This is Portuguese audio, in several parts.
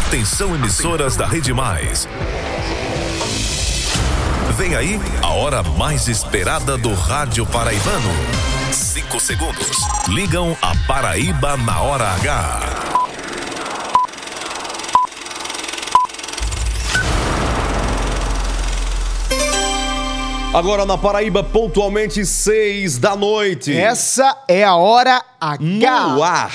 Atenção, emissoras da Rede Mais. Vem aí a hora mais esperada do rádio paraibano. 5 segundos. Ligam a Paraíba na hora H. Agora na Paraíba, pontualmente 6 da noite. Essa é a hora H. No ar.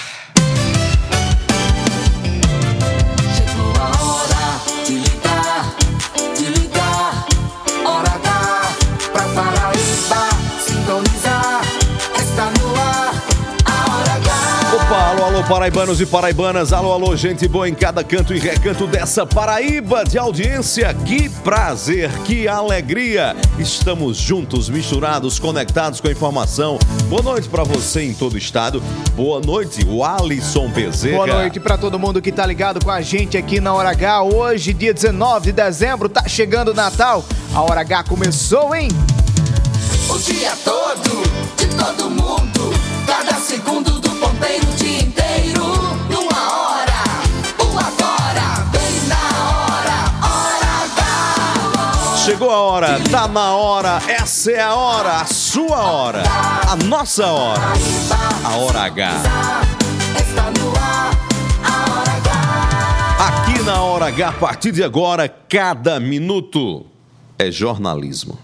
Chegou a hora de ligar, hora H pra Paraíba sintonizar. Está no ar, a hora H. Opa, alô, paraibanos e paraibanas. Alô, gente boa em cada canto e recanto dessa Paraíba de audiência. Que prazer, que alegria. Estamos juntos, misturados, conectados com a informação. Boa noite pra você em todo o estado. Boa noite, o Alisson Bezerra. Boa noite pra todo mundo que tá ligado com a gente aqui na Hora H. Hoje, dia 19 de dezembro, tá chegando o Natal. A Hora H começou, hein? O dia todo, de todo mundo, cada segundo do ponteiro, o dia inteiro. Numa hora, o agora, bem na hora H. Chegou a hora, tá na hora, essa é a hora, a sua hora, a nossa hora, a Hora H. Está no ar, a hora H. Aqui na Hora H, a partir de agora, cada minuto é jornalismo.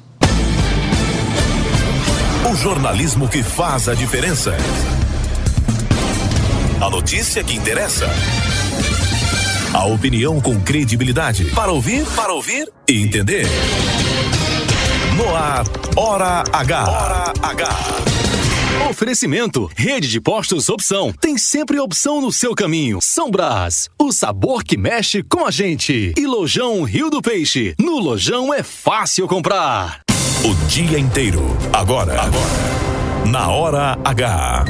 O jornalismo que faz a diferença. A notícia que interessa. A opinião com credibilidade. Para ouvir e entender. No ar, Hora H. Hora H. Oferecimento, Rede de Postos Opção. Tem sempre opção no seu caminho. São Brás, o sabor que mexe com a gente. E Lojão Rio do Peixe. No Lojão é fácil comprar. O dia inteiro. Agora. Na Hora H.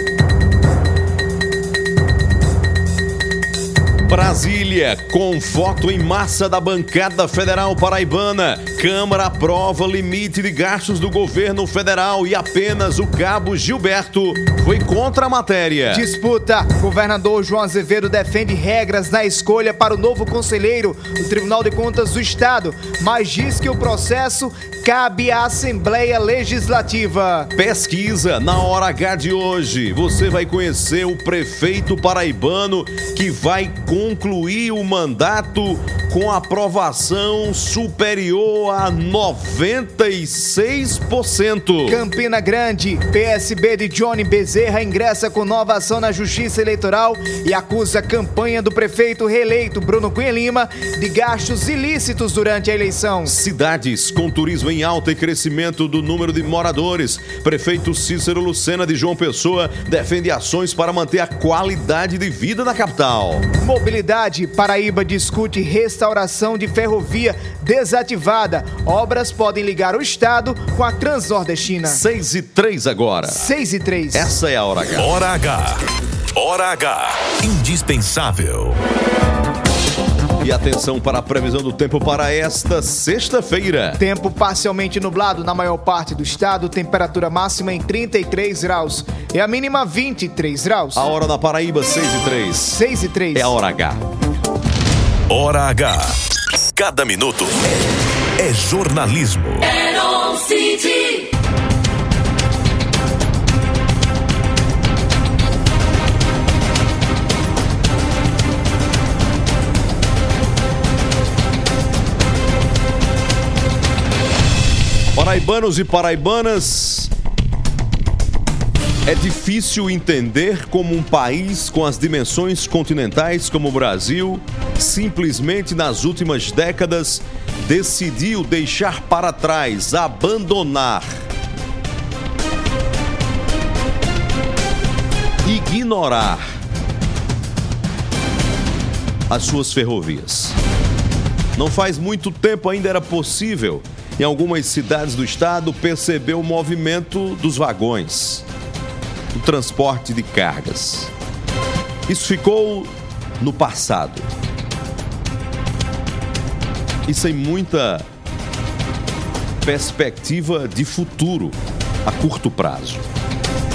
Brasília, com foto em massa da bancada federal paraibana. Câmara aprova limite de gastos do governo federal e apenas o cabo Gilberto foi contra a matéria. Disputa. Governador João Azevedo defende regras na escolha para o novo conselheiro do Tribunal de Contas do Estado, mas diz que o processo cabe à Assembleia Legislativa. Pesquisa na Hora H de hoje. Você vai conhecer o prefeito paraibano que vai concluir o mandato com aprovação superior a 96%. Campina Grande, PSB de Johnny Bezerra ingressa com nova ação na Justiça Eleitoral e acusa a campanha do prefeito reeleito Bruno Cunha Lima de gastos ilícitos durante a eleição. Cidades com turismo em alta e crescimento do número de moradores. Prefeito Cícero Lucena de João Pessoa defende ações para manter a qualidade de vida na capital. Mobilidade. Paraíba discute restauração de ferrovia desativada. Obras podem ligar o estado com a Transnordestina. 6:03 agora. 6:03. Essa é a Hora H. Hora H. Hora H. Indispensável. E atenção para a previsão do tempo para esta sexta-feira. Tempo parcialmente nublado na maior parte do estado, temperatura máxima em 33 graus e a mínima 23 graus. A hora na Paraíba, 6:03. 6:03. É a Hora H. Hora H. Cada minuto é jornalismo. Heron City. Paraibanos e paraibanas, é difícil entender como um país com as dimensões continentais como o Brasil, simplesmente nas últimas décadas, decidiu deixar para trás, abandonar, ignorar as suas ferrovias. Não faz muito tempo ainda era possível, em algumas cidades do estado, perceber o movimento dos vagões, o transporte de cargas. Isso ficou no passado. E sem muita perspectiva de futuro a curto prazo.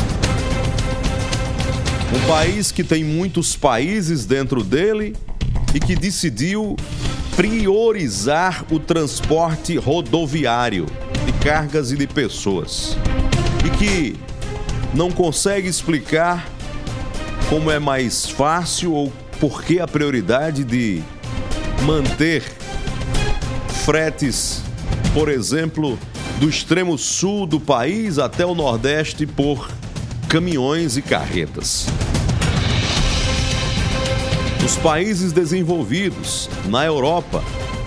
Um país que tem muitos países dentro dele e que decidiu priorizar o transporte rodoviário de cargas e de pessoas. E que não consegue explicar como é mais fácil ou por que a prioridade de manter fretes, por exemplo, do extremo sul do país até o nordeste por caminhões e carretas. Nos países desenvolvidos, na Europa,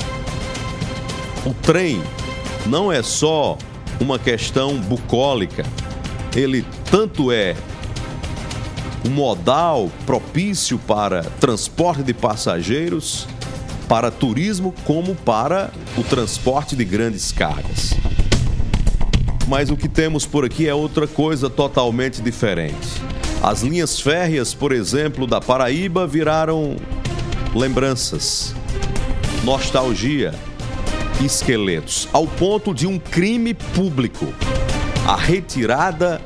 o trem não é só uma questão bucólica. Ele tanto é um modal propício para transporte de passageiros, para turismo, como para o transporte de grandes cargas. Mas o que temos por aqui é outra coisa totalmente diferente. As linhas férreas, por exemplo, da Paraíba viraram lembranças, nostalgia, esqueletos, ao ponto de um crime público. A retirada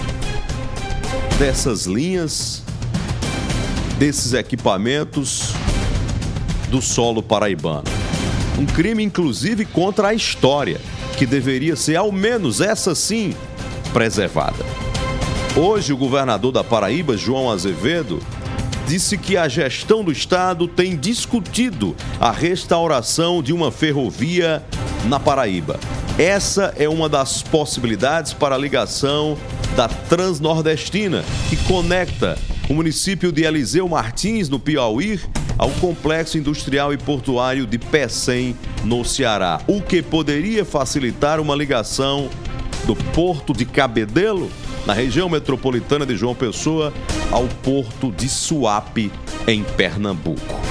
dessas linhas, desses equipamentos do solo paraibano. Um crime, inclusive, contra a história, que deveria ser, ao menos essa sim, preservada. Hoje, o governador da Paraíba, João Azevedo, disse que a gestão do estado tem discutido a restauração de uma ferrovia na Paraíba. Essa é uma das possibilidades para a ligação da Transnordestina, que conecta o município de Eliseu Martins, no Piauí, ao complexo industrial e portuário de Pecém, no Ceará, o que poderia facilitar uma ligação do porto de Cabedelo, na região metropolitana de João Pessoa, ao porto de Suape, em Pernambuco.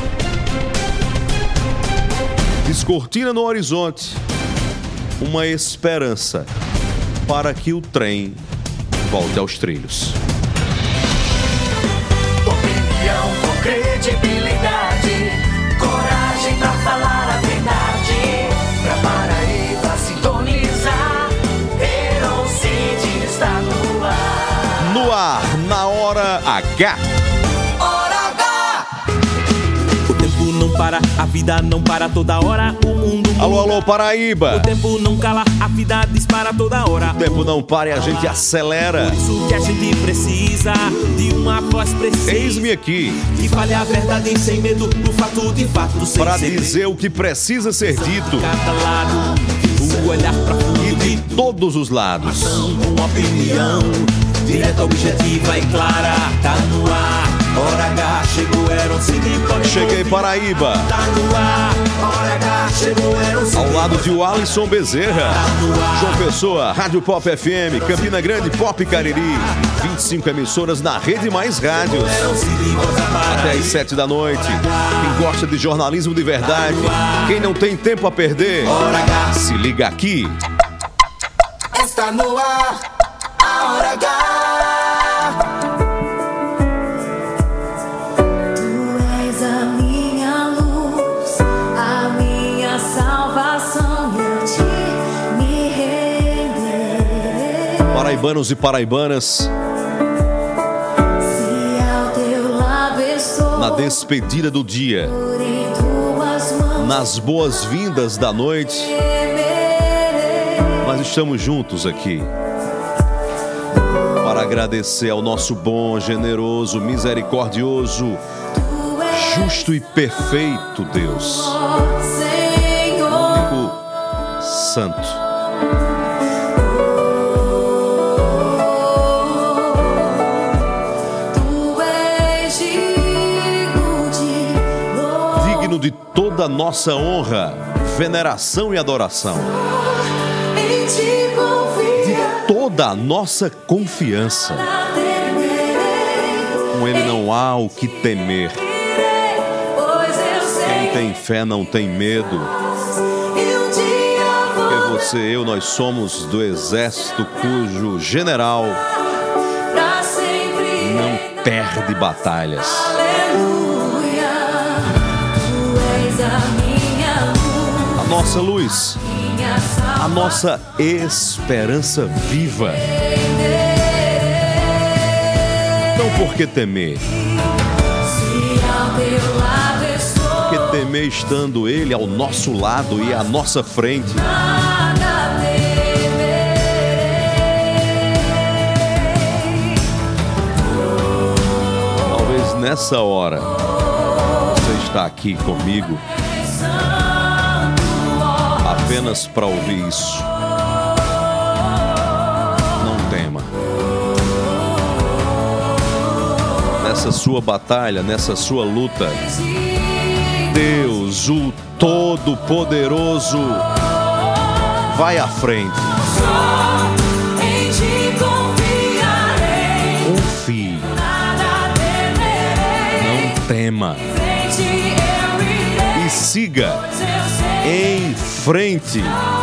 Descortina no horizonte, uma esperança para que o trem volte aos trilhos. Opinião com credibilidade, coragem pra falar a verdade, pra Paraíba sintonizar, Herocide está no ar. No ar, na hora H. Hora H! O tempo não para, a vida não para, toda hora o mundo muda. Alô, alô, Paraíba. O tempo não cala, a vida dispara toda hora. O tempo não para e a gente acelera. Por isso que a gente precisa de uma voz precisa. Eis-me aqui Que fale a verdade sem medo, do fato de fato, sem para segredo. dizer o que precisa ser dito Cada lado, o olhar pra e fundo de todos os lados. uma opinião direta, objetiva e clara. Tá no ar, hora H, chegou, era um cine. Cheguei, Paraíba. Tá no ar, hora H, chegou, era um cine. Ao lado de Alisson Bezerra, João Pessoa, Rádio Pop FM, Campina Grande, Pop Cariri, 25 emissoras na Rede Mais Rádios. Até às 7 da noite. Quem gosta de jornalismo de verdade, quem não tem tempo a perder, se liga aqui. Está no ar, a Hora H! Tu és a minha luz, a minha salvação, e a ti me renderei. Paraibanos e paraibanas, Se ao teu lado estou, na despedida do dia, por em tuas mãos nas boas-vindas da noite, temerei. nós estamos juntos aqui para agradecer ao nosso bom, generoso, misericordioso, Tu és justo e perfeito Deus, o Senhor. único, santo. Tu és digno de louvor. Digno de toda a nossa honra, veneração e adoração, Em ti confia, toda a nossa confiança. temerei. Com Ele não há o que temer. Pois eu Quem sei tem fé não tem medo. que um dia vou Porque você e eu, nós somos do exército cujo general pra sempre. não perde batalhas. Aleluia. Tu és a minha luz, A nossa luz, minha a salvação. nossa esperança viva. Não por que temer, Se ao teu lado estou, temer estando Ele ao nosso lado e à nossa frente. Talvez nessa hora você está aqui comigo apenas para ouvir isso. Não tema. Nessa sua batalha, nessa sua luta, Deus, o Todo-Poderoso, vai à frente. Confie. Não tema. E siga em frente.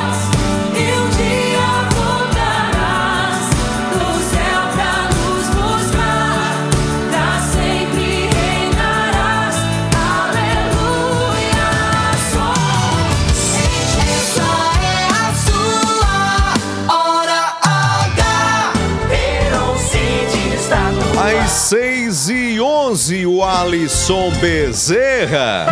Às 6h11, o Alisson Bezerra.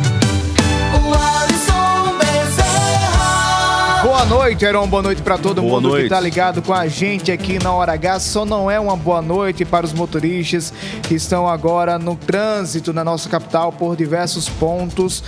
Boa noite, Heron. Boa noite para todo Boa mundo noite. que tá ligado com a gente aqui na Hora H. Só não é uma boa noite para os motoristas que estão agora no trânsito na nossa capital por diversos pontos.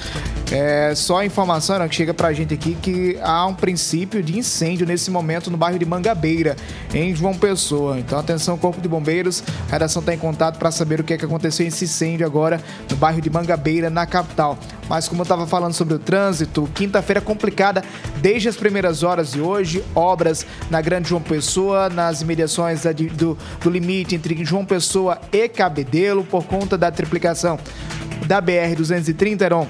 Só a informação, Heron, que chega pra gente aqui que há um princípio de incêndio nesse momento no bairro de Mangabeira, em João Pessoa. Então, atenção, Corpo de Bombeiros. A redação está em contato para saber o que é que aconteceu esse incêndio agora no bairro de Mangabeira, na capital. Mas como eu estava falando sobre o trânsito, quinta-feira complicada desde as primeiras horas de hoje. Obras na Grande João Pessoa, nas imediações do limite entre João Pessoa e Cabedelo, por conta da triplicação da BR-230, Heron.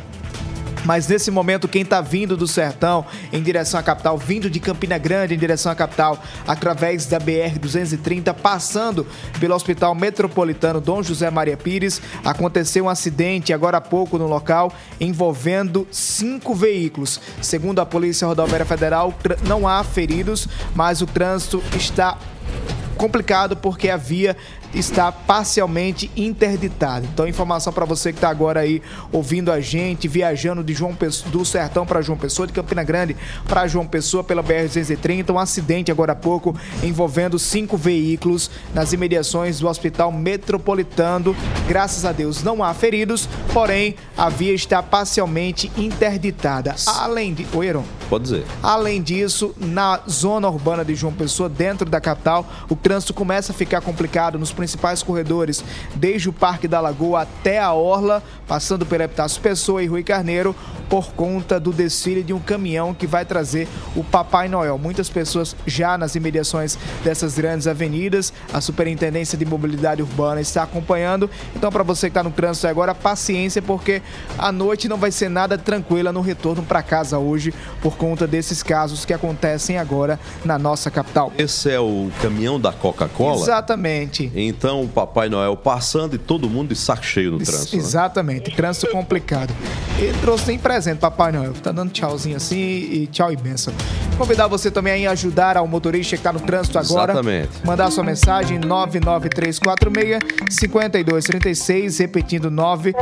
Mas nesse momento, quem está vindo do Sertão em direção à capital, vindo de Campina Grande em direção à capital, através da BR-230, passando pelo Hospital Metropolitano Dom José Maria Pires, aconteceu um acidente agora há pouco no local, envolvendo 5 veículos. Segundo a Polícia Rodoviária Federal, não há feridos, mas o trânsito está complicado porque a via está parcialmente interditada. Então, informação para você que está agora aí ouvindo a gente, viajando de do Sertão para João Pessoa, de Campina Grande para João Pessoa pela BR-230, um acidente agora há pouco envolvendo 5 veículos nas imediações do Hospital Metropolitano. Graças a Deus não há feridos, porém a via está parcialmente interditada. Além de... Oi, Heron. Pode dizer. Além disso, na zona urbana de João Pessoa, dentro da capital, o trânsito começa a ficar complicado nos principais corredores, desde o Parque da Lagoa até a Orla, passando pela Epitácio Pessoa e Rui Carneiro, por conta do desfile de um caminhão que vai trazer o Papai Noel. Muitas pessoas já nas imediações dessas grandes avenidas, a Superintendência de Mobilidade Urbana está acompanhando. Então, para você que está no trânsito agora, paciência, porque a noite não vai ser nada tranquila no retorno para casa hoje, por conta desses casos que acontecem agora na nossa capital. Esse é o caminhão da Coca-Cola? Exatamente. Então, o Papai Noel passando e todo mundo de saco cheio no trânsito. Exatamente, né? Trânsito complicado. Ele trouxe nem presente, Papai Noel. Tá dando tchauzinho assim e tchau e benção. Convidar você também a ajudar ao motorista que está no trânsito agora. Exatamente. Mandar sua mensagem 99346-5236, repetindo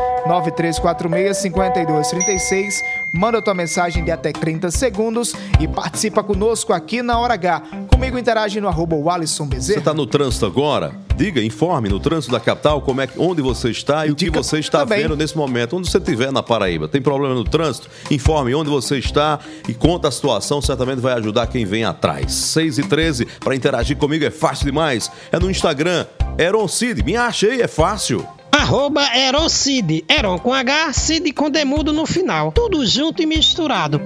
99346-5236. Manda tua mensagem de até 30 segundos e participa conosco aqui na Hora H. Comigo interage no @Alisson Bezerra. Você está no trânsito agora? Diga, informe no trânsito da capital onde você está e o que você está vendo nesse momento. Onde você estiver na Paraíba. Tem problema no trânsito? Informe onde você está e conta a situação. Certamente vai ajudar quem vem atrás. 6h13, para interagir comigo é fácil demais. É no Instagram, Heron Cid. Me acha aí, é fácil. @Heron Cid. Heron com H, Cid com demudo no final. Tudo junto e misturado.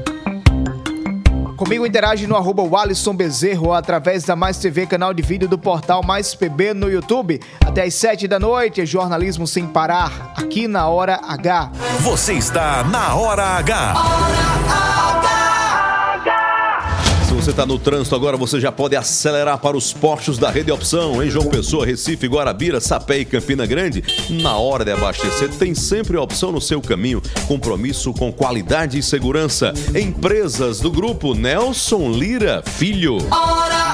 Comigo interage no @Alisson Bezerra ou através da Mais TV, canal de vídeo do portal Mais PB no YouTube. Até às 7 da noite, jornalismo sem parar, aqui na Hora H. Você está na Hora H. Se você está no trânsito agora, você já pode acelerar para os postos da Rede Opção em João Pessoa, Recife, Guarabira, Sapé e Campina Grande. Na hora de abastecer, tem sempre a opção no seu caminho. Compromisso com qualidade e segurança. Empresas do grupo Nelson Lira Filho. Hora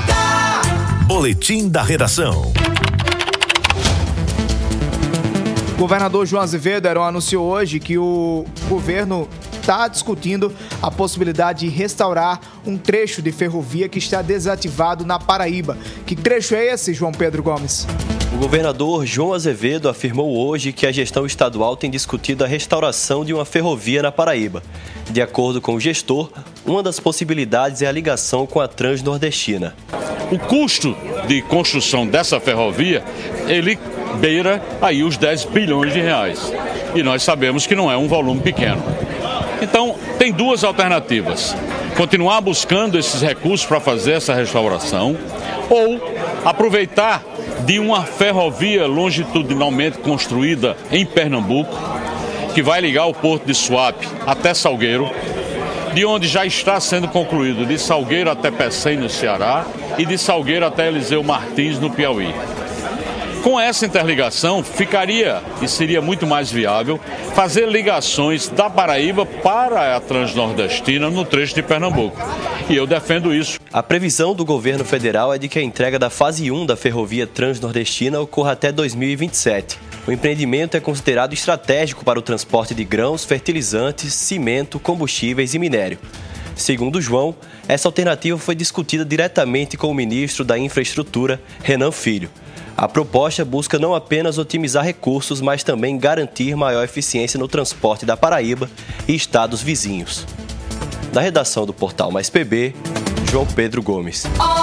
H. Boletim da Redação. O governador João Azevedo anunciou hoje que o governo está discutindo a possibilidade de restaurar um trecho de ferrovia que está desativado na Paraíba. Que trecho é esse, João Pedro Gomes? O governador João Azevedo afirmou hoje que a gestão estadual tem discutido a restauração de uma ferrovia na Paraíba. De acordo com o gestor, uma das possibilidades é a ligação com a Transnordestina. O custo de construção dessa ferrovia, ele beira aí os 10 bilhões de reais. E nós sabemos que não é um volume pequeno. Então, tem duas alternativas. Continuar buscando esses recursos para fazer essa restauração ou aproveitar de uma ferrovia longitudinalmente construída em Pernambuco, que vai ligar o porto de Suape até Salgueiro, de onde já está sendo concluído de Salgueiro até Pecém, no Ceará, e de Salgueiro até Eliseu Martins, no Piauí. Com essa interligação, ficaria e seria muito mais viável fazer ligações da Paraíba para a Transnordestina no trecho de Pernambuco. E eu defendo isso. A previsão do governo federal é de que a entrega da fase 1 da ferrovia Transnordestina ocorra até 2027. O empreendimento é considerado estratégico para o transporte de grãos, fertilizantes, cimento, combustíveis e minério. Segundo João, essa alternativa foi discutida diretamente com o ministro da Infraestrutura, Renan Filho. A proposta busca não apenas otimizar recursos, mas também garantir maior eficiência no transporte da Paraíba e estados vizinhos. Da redação do Portal Mais PB, João Pedro Gomes.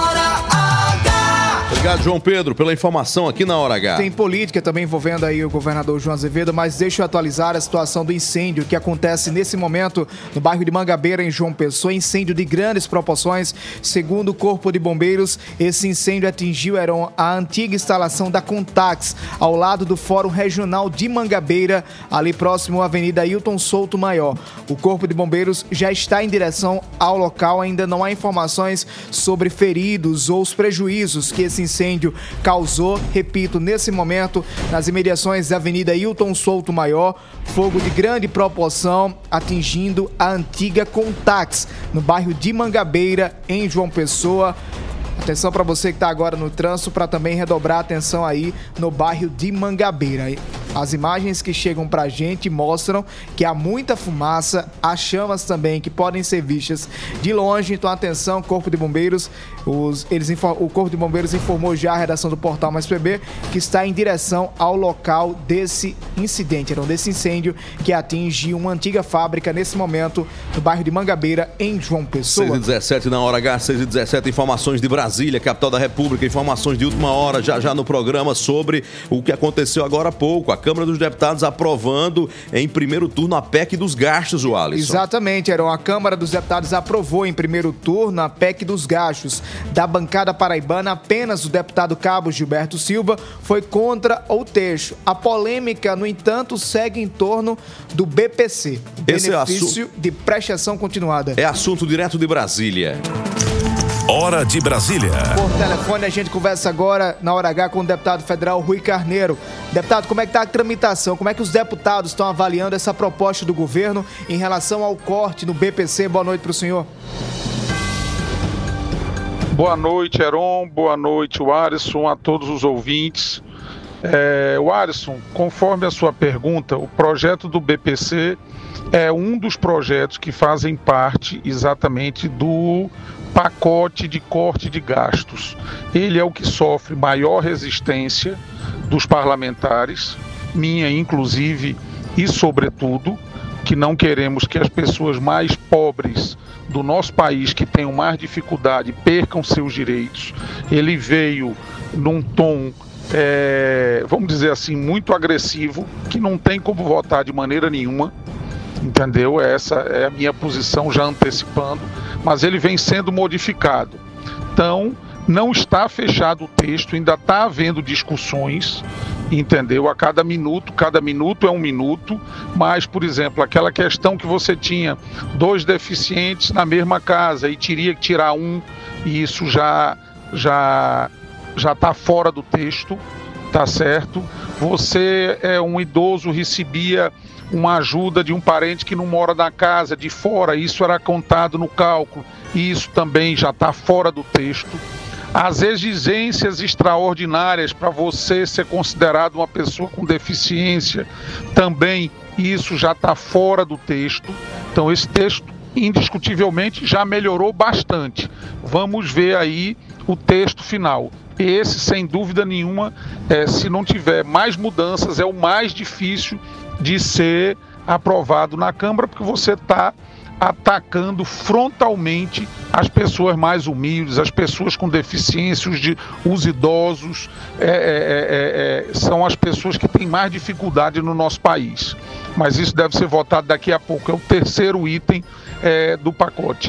Obrigado, João Pedro, pela informação aqui na Hora H. Tem política também envolvendo aí o governador João Azevedo, mas deixa eu atualizar a situação do incêndio que acontece nesse momento no bairro de Mangabeira, em João Pessoa. Incêndio de grandes proporções. Segundo o Corpo de Bombeiros, esse incêndio atingiu a antiga instalação da Contax, ao lado do Fórum Regional de Mangabeira, ali próximo à Avenida Ailton Souto Maior. O Corpo de Bombeiros já está em direção ao local, ainda não há informações sobre feridos ou os prejuízos que esse incêndio causou. Repito, nesse momento, nas imediações da Avenida Ailton Souto Maior, fogo de grande proporção atingindo a antiga Contax, no bairro de Mangabeira, em João Pessoa. Atenção para você que está agora no trânsito, para também redobrar a atenção aí no bairro de Mangabeira. As imagens que chegam para a gente mostram que há muita fumaça, há chamas também que podem ser vistas de longe. Então, atenção, Corpo de Bombeiros. O Corpo de Bombeiros informou já a redação do Portal Mais PB que está em direção ao local desse incidente, desse incêndio que atinge uma antiga fábrica nesse momento no bairro de Mangabeira, em João Pessoa. 6h17 na Hora H, 6h17, informações de Brasília, capital da República, informações de última hora, já no programa sobre o que aconteceu agora há pouco. A Câmara dos Deputados aprovando em primeiro turno a PEC dos gastos, o Alisson. Exatamente, a Câmara dos Deputados aprovou em primeiro turno a PEC dos gastos. Da bancada paraibana, apenas o deputado Cabo Gilberto Silva foi contra o texto. A polêmica, no entanto, segue em torno do BPC, benefício de prestação continuada. É assunto direto de Brasília. Hora de Brasília. Por telefone, a gente conversa agora na Hora H com o deputado federal Rui Carneiro. Deputado, como é que está a tramitação? Como é que os deputados estão avaliando essa proposta do governo em relação ao corte no BPC? Boa noite para o senhor. Boa noite, Heron. Boa noite, Alisson, a todos os ouvintes. Alisson, conforme a sua pergunta, o projeto do BPC é um dos projetos que fazem parte exatamente do pacote de corte de gastos. Ele é o que sofre maior resistência dos parlamentares, minha inclusive e sobretudo, que não queremos que as pessoas mais pobres do nosso país, que tenham mais dificuldade, percam seus direitos. Ele veio num tom, vamos dizer assim, muito agressivo, que não tem como votar de maneira nenhuma, entendeu? Essa é a minha posição, já antecipando, mas ele vem sendo modificado. Então, não está fechado o texto, ainda está havendo discussões, entendeu? A cada minuto é um minuto, mas, por exemplo, aquela questão que você tinha 2 deficientes na mesma casa e teria que tirar um, e isso já está fora do texto, tá certo? Você é um idoso, recebia uma ajuda de um parente que não mora na casa, de fora, isso era contado no cálculo, e isso também já está fora do texto. As exigências extraordinárias para você ser considerado uma pessoa com deficiência, também isso já está fora do texto. Então esse texto indiscutivelmente já melhorou bastante. Vamos ver aí o texto final. Esse, sem dúvida nenhuma, se não tiver mais mudanças, é o mais difícil de ser aprovado na Câmara, porque você está atacando frontalmente as pessoas mais humildes, as pessoas com deficiência, os idosos, são as pessoas que têm mais dificuldade no nosso país. Mas isso deve ser votado daqui a pouco, é o terceiro item do pacote.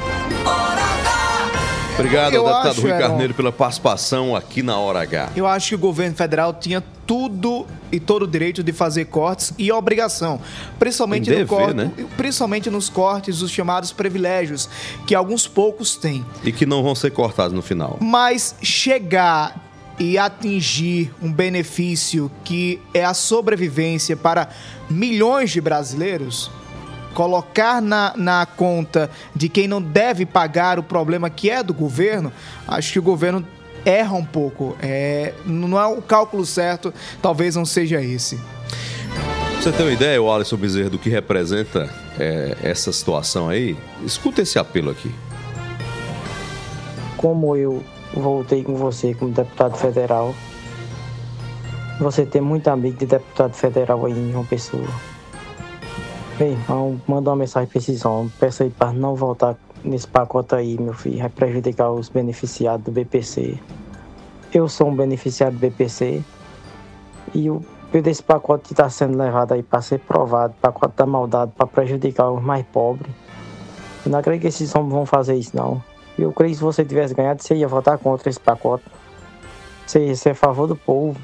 Obrigado, deputado Rui Carneiro, pela participação aqui na Hora H. Eu acho que o governo federal tinha tudo e todo o direito de fazer cortes e obrigação, principalmente, principalmente nos cortes dos chamados privilégios, que alguns poucos têm. E que não vão ser cortados no final. Mas chegar e atingir um benefício que é a sobrevivência para milhões de brasileiros, colocar na conta de quem não deve pagar o problema que é do governo, acho que o governo erra um pouco. Não é o cálculo certo, talvez não seja esse. Você tem uma ideia, Alisson Bezerra, do que representa essa situação aí? Escuta esse apelo aqui. Como eu voltei com você como deputado federal, você tem muito amigo de deputado federal aí em João Pessoa. Bem, manda uma mensagem pra esses homens, peço aí para não voltar nesse pacote aí, meu filho, vai prejudicar os beneficiados do BPC. Eu sou um beneficiário do BPC e o desse pacote que está sendo levado aí para ser provado, pacote da maldade, para prejudicar os mais pobres. Eu não acredito que esses homens vão fazer isso, não. Eu creio que se você tivesse ganhado, você ia votar contra esse pacote. Você ia ser a favor do povo.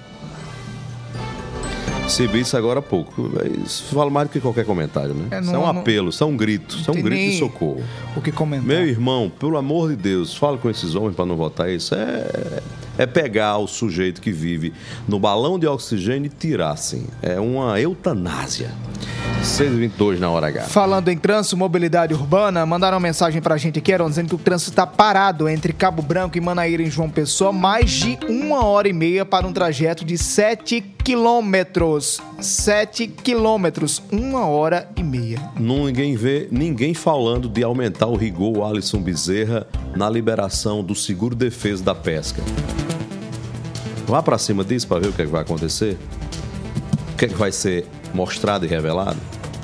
Recebi isso agora há pouco. Isso vale mais do que qualquer comentário, né? Isso é um apelo, isso é um grito. Isso é um grito de socorro. O que comentar? Meu irmão, pelo amor de Deus, fala com esses homens para não votar isso. É pegar o sujeito que vive no balão de oxigênio e tirar, assim. É uma eutanásia. 6h22 na Hora H. Falando em trânsito, mobilidade urbana, mandaram uma mensagem pra gente aqui, dizendo que o trânsito está parado entre Cabo Branco e Manaíra, em João Pessoa, mais de 1h30 para um trajeto de 7 quilômetros. 7 quilômetros, 1h30. Ninguém vê ninguém falando de aumentar o rigor, Alisson Bezerra, na liberação do seguro-defeso da pesca. Vá pra cima disso para ver o que é que vai acontecer. O que é que vai ser mostrado e revelado.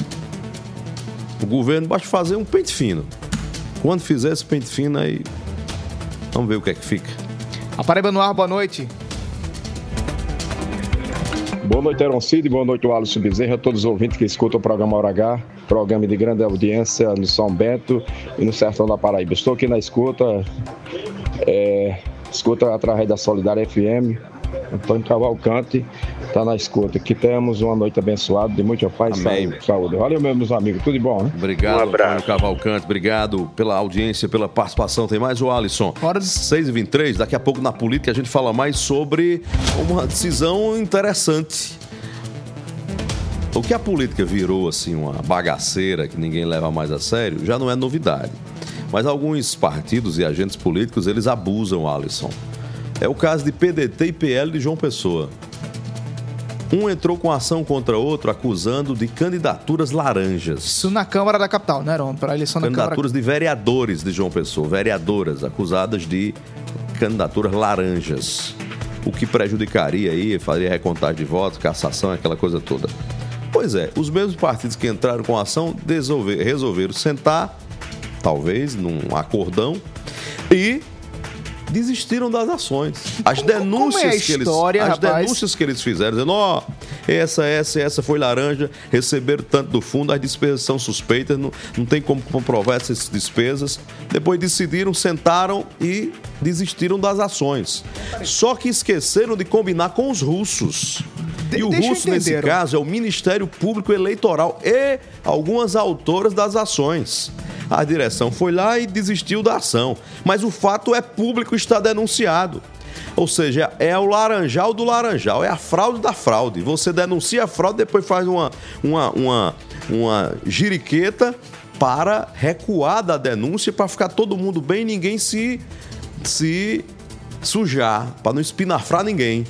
O governo basta fazer um pente fino. Quando fizer esse pente fino, aí vamos ver o que é que fica. A Paraíba no ar, boa noite. Boa noite, Heron Cid, boa noite, Alisson Bezerra, todos os ouvintes que escutam o programa Hora H, programa de grande audiência no São Bento e no sertão da Paraíba. Estou aqui na escuta, escuta através da Solidária FM. Antônio Cavalcante está na escuta. Que temos uma noite abençoada, de muita paz e saúde. Valeu mesmo, meus amigos. Tudo de bom, né? Obrigado, Antônio Cavalcante. Obrigado pela audiência, pela participação. Tem mais o Alisson. Hora de 6h23. Daqui a pouco na política a gente fala mais sobre uma decisão interessante. O que a política virou, assim, uma bagaceira que ninguém leva mais a sério, já não é novidade. Mas alguns partidos e agentes políticos, eles abusam, Alisson. É o caso de PDT e PL de João Pessoa. Um entrou com ação contra outro, acusando de candidaturas laranjas. Isso na Câmara da Capital, né, Heron? Para a eleição da Câmara. Candidaturas de vereadores de João Pessoa. Vereadoras acusadas de candidaturas laranjas. O que prejudicaria aí, faria recontagem de votos, cassação, aquela coisa toda. Pois é, os mesmos partidos que entraram com a ação resolveram sentar, talvez, num acordão, e desistiram das ações. As denúncias que eles fizeram, dizendo, essa foi laranja, receberam tanto do fundo, as despesas são suspeitas, não tem como comprovar essas despesas. Depois decidiram, sentaram e desistiram das ações. Só que esqueceram de combinar com os russos. E o russo, nesse caso, é o Ministério Público Eleitoral e algumas autoras das ações. A direção foi lá e desistiu da ação. Mas o fato é público, está denunciado. Ou seja, é o laranjal do laranjal, é a fraude da fraude. Você denuncia a fraude, depois faz uma jiriqueta para recuar da denúncia, para ficar todo mundo bem e ninguém se sujar, para não espinafrar ninguém.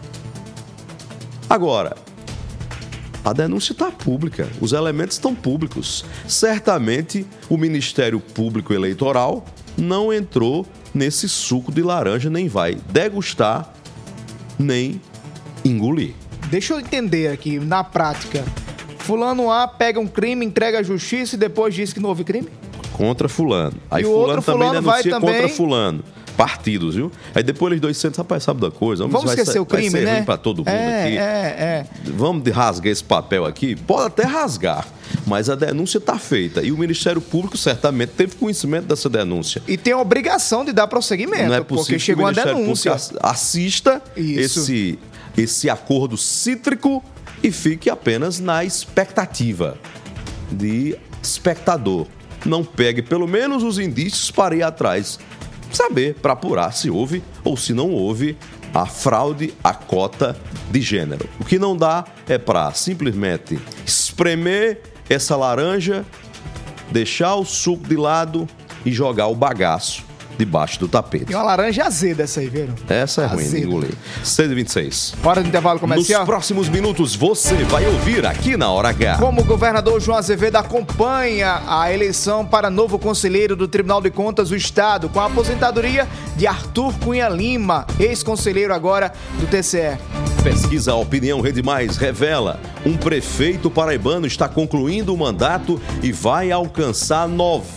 Agora, a denúncia está pública, os elementos estão públicos. Certamente o Ministério Público Eleitoral não entrou nesse suco de laranja, nem vai degustar, nem engolir. Deixa eu entender aqui, na prática. Fulano A pega um crime, entrega à justiça e depois diz que não houve crime? Contra fulano. Aí E o fulano outro também fulano vai denuncia também- contra fulano. Partidos, viu? Aí depois eles dois sentam, rapaz, sabe da coisa? Vamos esquecer o crime, vai ser né? ruim pra todo mundo aqui. Vamos rasgar esse papel aqui? Pode até rasgar, mas a denúncia está feita. E o Ministério Público certamente teve conhecimento dessa denúncia. E tem a obrigação de dar prosseguimento, Não é possível porque chegou que a o Ministério denúncia. Público assista esse acordo cítrico e fique apenas na expectativa de espectador. Não pegue pelo menos os indícios para ir atrás, saber, para apurar se houve ou se não houve a fraude à cota de gênero. O que não dá é para simplesmente espremer essa laranja, deixar o suco de lado e jogar o bagaço debaixo do tapete. E uma laranja azeda essa aí, viram? Essa é ruim de Azeda. engolir. 6h26. Hora do intervalo comercial. Nos próximos minutos você vai ouvir aqui na Hora H. Como o governador João Azevedo acompanha a eleição para novo conselheiro do Tribunal de Contas do Estado, com a aposentadoria de Arthur Cunha Lima, ex-conselheiro agora do TCE. Pesquisa Opinião Rede Mais revela: um prefeito paraibano está concluindo o mandato e vai alcançar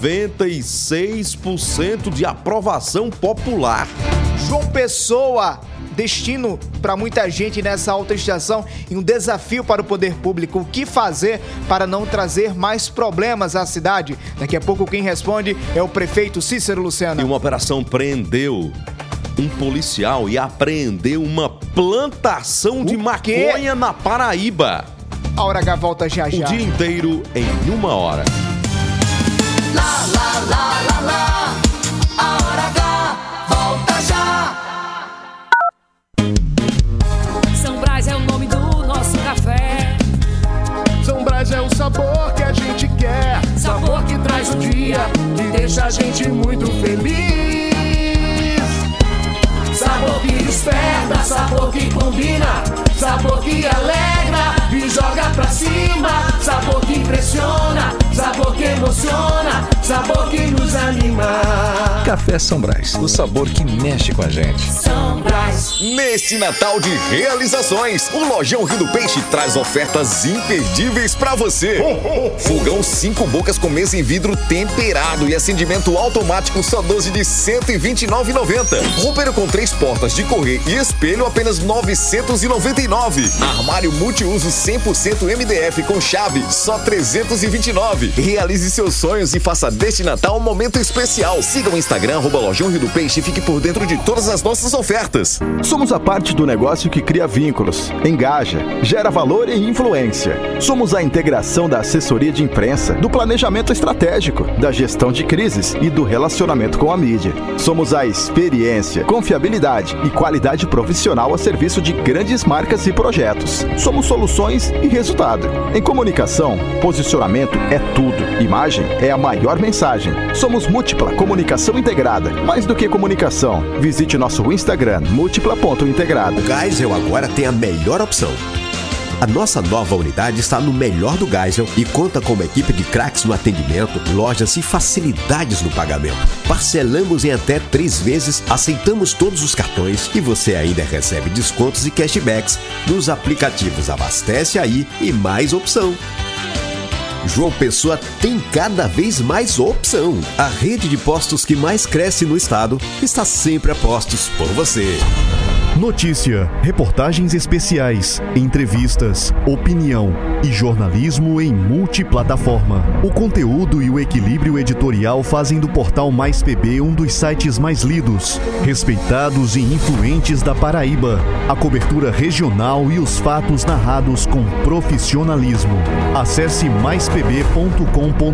96% de aprovação popular. João Pessoa, destino para muita gente nessa alta estação e um desafio para o poder público. O que fazer para não trazer mais problemas à cidade? Daqui a pouco quem responde é o prefeito Cícero Lucena. E uma operação prendeu um policial e apreendeu uma plantação de maconha na Paraíba. A Hora H volta já já. O dia inteiro em 1 hora. A Hora H volta já. São Brás é o nome do nosso café. São Brás é o sabor que a gente quer. Sabor que traz o dia e deixa a gente muito feliz. Sabor que desperta, sabor que combina, sabor que alegra e joga pra cima. Sabor que impressiona, sabor que emociona, sabor que nos anima. Café São Brás, o sabor que mexe com a gente. São Brás. Neste Natal de realizações, o Lojão Rio do Peixe traz ofertas imperdíveis pra você. Fogão 5 bocas com mesa em vidro temperado e acendimento automático só 12 de R$ 129,90. Roupeiro com 3 portas de correr e espelho apenas R$ 999. Armário multiuso 100% MDF com chave só R$ 329. Realize seus sonhos e faça deste Natal um momento especial. Siga o Instagram @Lojão Rio do Peixe e fique por dentro de todas as nossas ofertas. Somos a parte do negócio que cria vínculos, engaja, gera valor e influência. Somos a integração da assessoria de imprensa, do planejamento estratégico, da gestão de crises e do relacionamento com a mídia. Somos a experiência, confiabilidade e qualidade profissional a serviço de grandes marcas e projetos. Somos soluções e resultado. Em comunicação, posicionamento é tudo. Imagem é a maior mensagem. Somos Múltipla Comunicação Integrada. Mais do que comunicação, visite nosso Instagram, múltipla.integrada. O Geisel agora tem a melhor opção. A nossa nova unidade está no melhor do Geisel e conta com uma equipe de craques no atendimento, lojas e facilidades no pagamento. Parcelamos em até 3 vezes, aceitamos todos os cartões e você ainda recebe descontos e cashbacks nos aplicativos Abastece Aí e Mais Opção. João Pessoa tem cada vez mais opção. A rede de postos que mais cresce no estado está sempre a postos por você. Notícia, reportagens especiais, entrevistas, opinião e jornalismo em multiplataforma. O conteúdo e o equilíbrio editorial fazem do portal Mais PB um dos sites mais lidos, respeitados e influentes da Paraíba. A cobertura regional e os fatos narrados com profissionalismo. Acesse maispb.com.br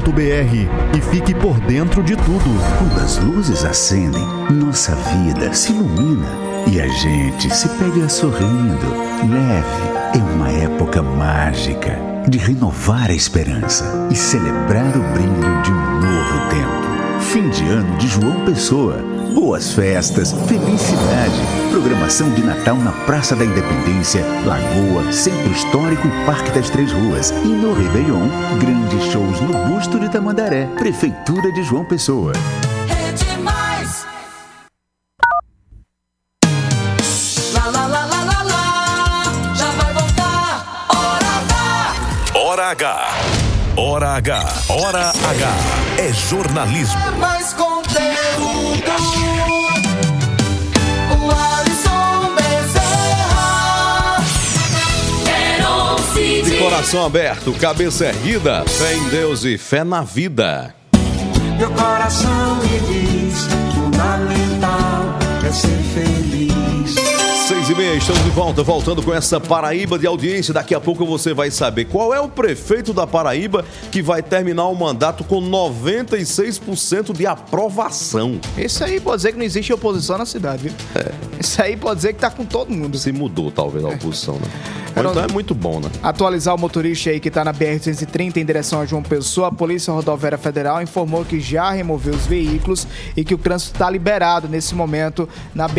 e fique por dentro de tudo. Quando as luzes acendem, nossa vida se ilumina. E a gente se pega sorrindo. Leve é uma época mágica de renovar a esperança e celebrar o brilho de um novo tempo. Fim de ano de João Pessoa. boas festas, felicidade. Programação de Natal na Praça da Independência, Lagoa, Centro Histórico e Parque das Três Ruas. E no Réveillon, grandes shows no Busto de Tamandaré, Prefeitura de João Pessoa. É demais. Já vai voltar. Hora H. Hora H. Hora H. É jornalismo. É mais conteúdo. O Alisson Bezerra. De coração aberto, cabeça erguida, fé em Deus e fé na vida. Meu coração me diz, fundamental é ser feliz. 6h30, estamos de volta, voltando com essa Paraíba de audiência. Daqui a pouco você vai saber qual é o prefeito da Paraíba que vai terminar o mandato com 96% de aprovação. Esse aí pode dizer que não existe oposição na cidade, viu? Esse aí pode dizer que tá com todo mundo. Se mudou, talvez, a oposição, né? Mas então é muito bom, né? Atualizar o motorista aí que tá na BR-230 em direção a João Pessoa, a Polícia Rodoviária Federal informou que já removeu os veículos e que o trânsito está liberado nesse momento na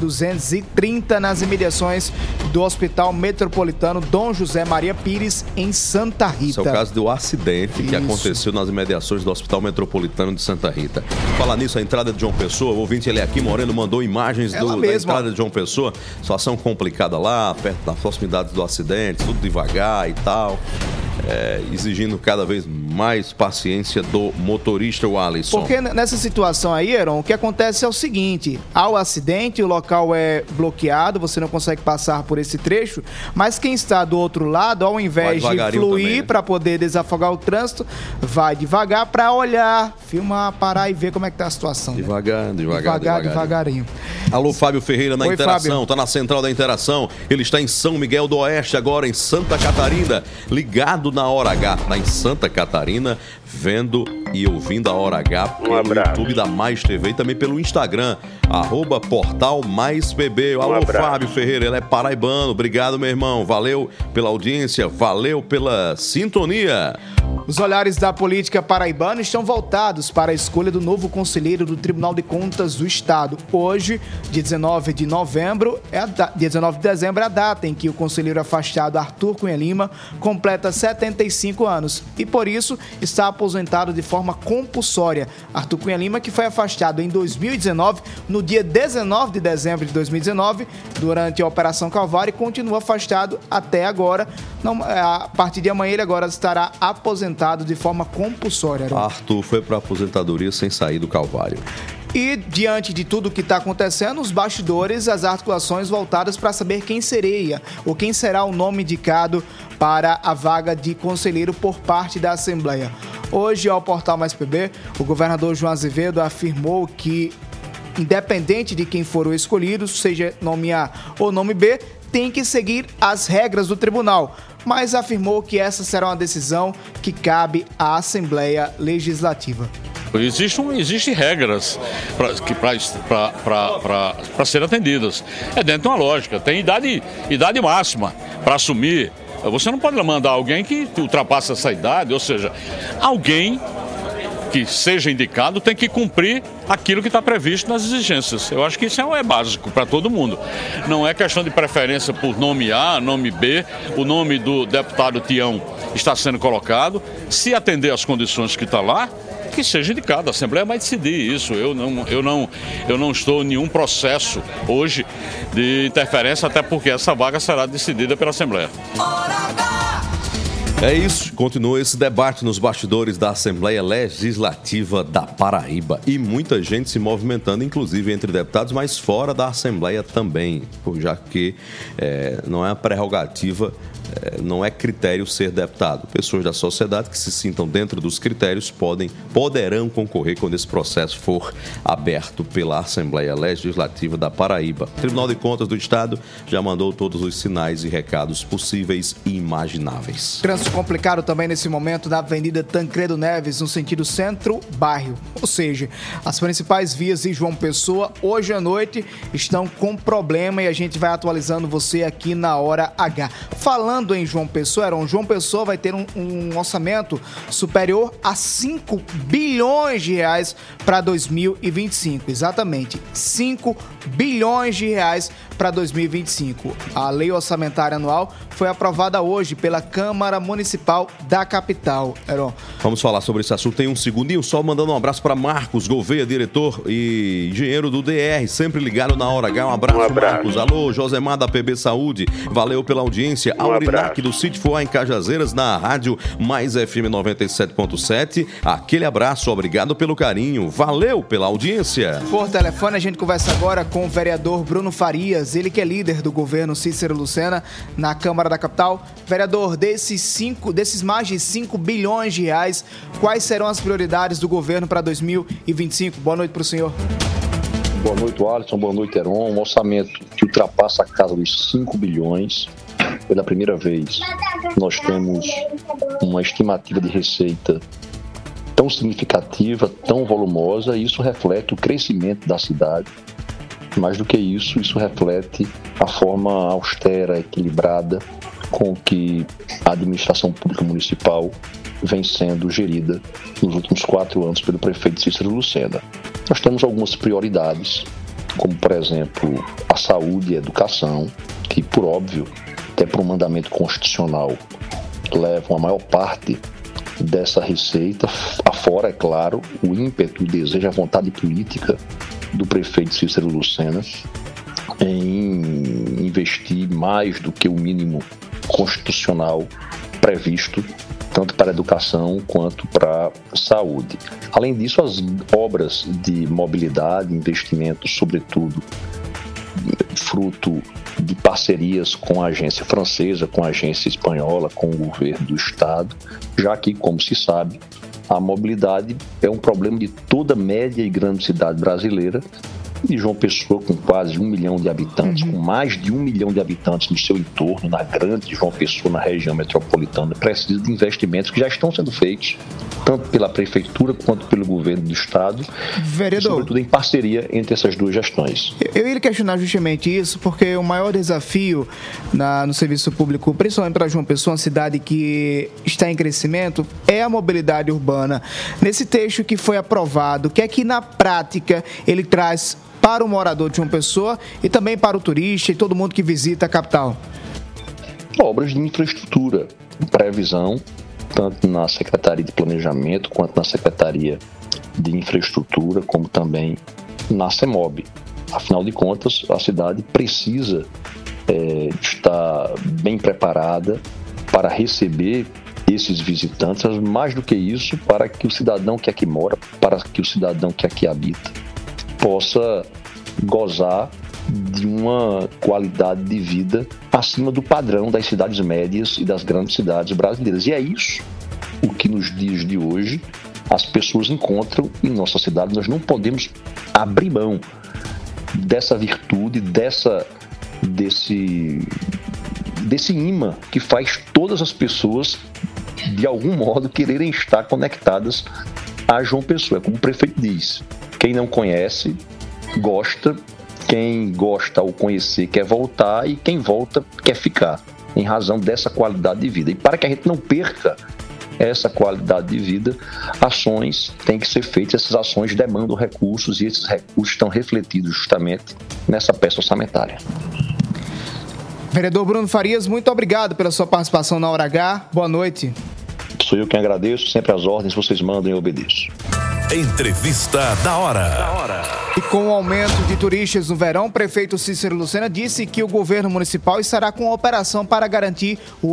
BR-230, nas imediações do Hospital Metropolitano Dom José Maria Pires, em Santa Rita. Esse é o caso do acidente que aconteceu nas imediações do Hospital Metropolitano de Santa Rita. Falar nisso, a entrada de João Pessoa, o ouvinte ele aqui, Moreno, mandou imagens da entrada de João Pessoa. Situação complicada lá, perto das proximidades do acidente, tudo devagar e tal. Exigindo cada vez mais paciência do motorista, o Alisson. Porque nessa situação aí, Heron, o que acontece é o seguinte: há o acidente, o local é bloqueado, você não consegue passar por esse trecho, mas quem está do outro lado, ao invés de fluir para poder desafogar o trânsito, vai devagar para olhar, filmar, parar e ver como é que tá a situação. Devagarinho. Alô, Fábio Ferreira na interação, Fábio. tá na central da interação. Ele está em São Miguel do Oeste, agora em Santa Catarina, ligado na Hora H, tá em Santa Catarina, vendo e ouvindo a Hora H pelo YouTube da Mais TV e também pelo Instagram, @portalmaispb. Alô, Fábio Ferreira, ele é paraibano. Obrigado, meu irmão. Valeu pela audiência, valeu pela sintonia. Os olhares da política paraibana estão voltados para a escolha do novo conselheiro do Tribunal de Contas do Estado. Hoje, dia 19 de dezembro, é a data em que o conselheiro afastado Arthur Cunha Lima completa 75 anos e, por isso, está aposentado de forma compulsória. Arthur Cunha Lima, que foi afastado em 2019, no dia 19 de dezembro de 2019, durante a Operação Calvário, e continua afastado até agora. A partir de amanhã, ele agora estará aposentado de forma compulsória. Arthur foi para aposentadoria sem sair do Calvário. E, diante de tudo que está acontecendo, os bastidores, as articulações voltadas para saber quem seria ou quem será o nome indicado para a vaga de conselheiro por parte da Assembleia. Hoje, ao Portal Mais PB, o governador João Azevedo afirmou que, independente de quem for o escolhido, seja nome A ou nome B, tem que seguir as regras do tribunal, mas afirmou que essa será uma decisão que cabe à Assembleia Legislativa. Existem regras para serem atendidas. É dentro de uma lógica. Tem idade máxima para assumir. Você não pode mandar alguém que ultrapassa essa idade, ou seja, alguém que seja indicado tem que cumprir aquilo que está previsto nas exigências. Eu acho que isso é básico para todo mundo. Não é questão de preferência por nome A, nome B. O nome do deputado Tião está sendo colocado. Se atender às condições que está lá, que seja indicado. A Assembleia vai decidir isso. Eu não estou em nenhum processo hoje de interferência, até porque essa vaga será decidida pela Assembleia. É isso, continua esse debate nos bastidores da Assembleia Legislativa da Paraíba e muita gente se movimentando, inclusive entre deputados, mas fora da Assembleia também, já que não é a prerrogativa, não é critério ser deputado. Pessoas da sociedade que se sintam dentro dos critérios poderão concorrer quando esse processo for aberto pela Assembleia Legislativa da Paraíba. O Tribunal de Contas do Estado já mandou todos os sinais e recados possíveis e imagináveis. trânsito complicado também nesse momento na Avenida Tancredo Neves, no sentido centro-bairro. Ou seja, as principais vias de João Pessoa, hoje à noite, estão com problema e a gente vai atualizando você aqui na Hora H. Falando em João Pessoa, João Pessoa vai ter um orçamento superior a 5 bilhões de reais para 2025. Exatamente, 5 bilhões de reais para 2025. A lei orçamentária anual foi aprovada hoje pela Câmara Municipal da capital. Heron. Vamos falar sobre esse assunto em um segundinho, só mandando um abraço para Marcos Gouveia, diretor e engenheiro do DR, sempre ligado na Hora H. Um abraço, Marcos. Alô, Josemar da PB Saúde, valeu pela audiência. Aurinac do Sítio Foá em Cajazeiras, na rádio Mais FM 97.7. Aquele abraço, obrigado pelo carinho, valeu pela audiência. Por telefone a gente conversa agora com o vereador Bruno Farias, ele que é líder do governo Cícero Lucena na Câmara da capital. Vereador, desses mais de 5 bilhões de reais, quais serão as prioridades do governo para 2025? Boa noite para o senhor. Boa noite, Alisson. Boa noite, Heron. Um orçamento que ultrapassa a casa dos 5 bilhões. Pela primeira vez, nós temos uma estimativa de receita tão significativa, tão volumosa, e isso reflete o crescimento da cidade. Mais do que isso, isso reflete a forma austera, equilibrada com que a administração pública municipal vem sendo gerida nos últimos 4 anos pelo prefeito Cícero Lucena. Nós temos algumas prioridades, como, por exemplo, a saúde e a educação, que, por óbvio, até por um mandamento constitucional, levam a maior parte dessa receita, afora, é claro, o ímpeto, o desejo, a vontade política do prefeito Cícero Lucena em investir mais do que o mínimo constitucional previsto, tanto para a educação quanto para a saúde. Além disso, as obras de mobilidade, investimentos, sobretudo, fruto de parcerias com a agência francesa, com a agência espanhola, com o governo do estado, já que, como se sabe, a mobilidade é um problema de toda média e grande cidade brasileira. E João Pessoa, com quase 1 milhão de habitantes, com mais de 1 milhão de habitantes no seu entorno, na grande João Pessoa, na região metropolitana, precisa de investimentos que já estão sendo feitos, tanto pela prefeitura quanto pelo governo do estado, vereador, e sobretudo em parceria entre essas duas gestões. Eu ia questionar justamente isso, porque o maior desafio no serviço público, principalmente para João Pessoa, uma cidade que está em crescimento, é a mobilidade urbana. Nesse texto que foi aprovado, o que é que na prática ele traz para o morador de João Pessoa e também para o turista e todo mundo que visita a capital? Obras de infraestrutura, previsão, tanto na Secretaria de Planejamento quanto na Secretaria de Infraestrutura, como também na CEMOB. Afinal de contas, a cidade precisa estar bem preparada para receber esses visitantes, mas mais do que isso, para que o cidadão que aqui mora, para que o cidadão que aqui habita, possa gozar de uma qualidade de vida acima do padrão das cidades médias e das grandes cidades brasileiras. E é isso o que nos dias de hoje as pessoas encontram em nossa cidade. Nós não podemos abrir mão dessa virtude, desse imã que faz todas as pessoas, de algum modo, quererem estar conectadas a João Pessoa. É como o prefeito diz: quem não conhece, gosta. Quem gosta ao conhecer quer voltar, e quem volta quer ficar, em razão dessa qualidade de vida. E para que a gente não perca essa qualidade de vida, ações têm que ser feitas. Essas ações demandam recursos, e esses recursos estão refletidos justamente nessa peça orçamentária. Vereador Bruno Farias, muito obrigado pela sua participação na Hora H. Boa noite. Sou eu quem agradeço, sempre as ordens vocês mandam e eu obedeço. Entrevista da hora. E com o aumento de turistas no verão, o prefeito Cícero Lucena disse que o governo municipal estará com a operação para garantir o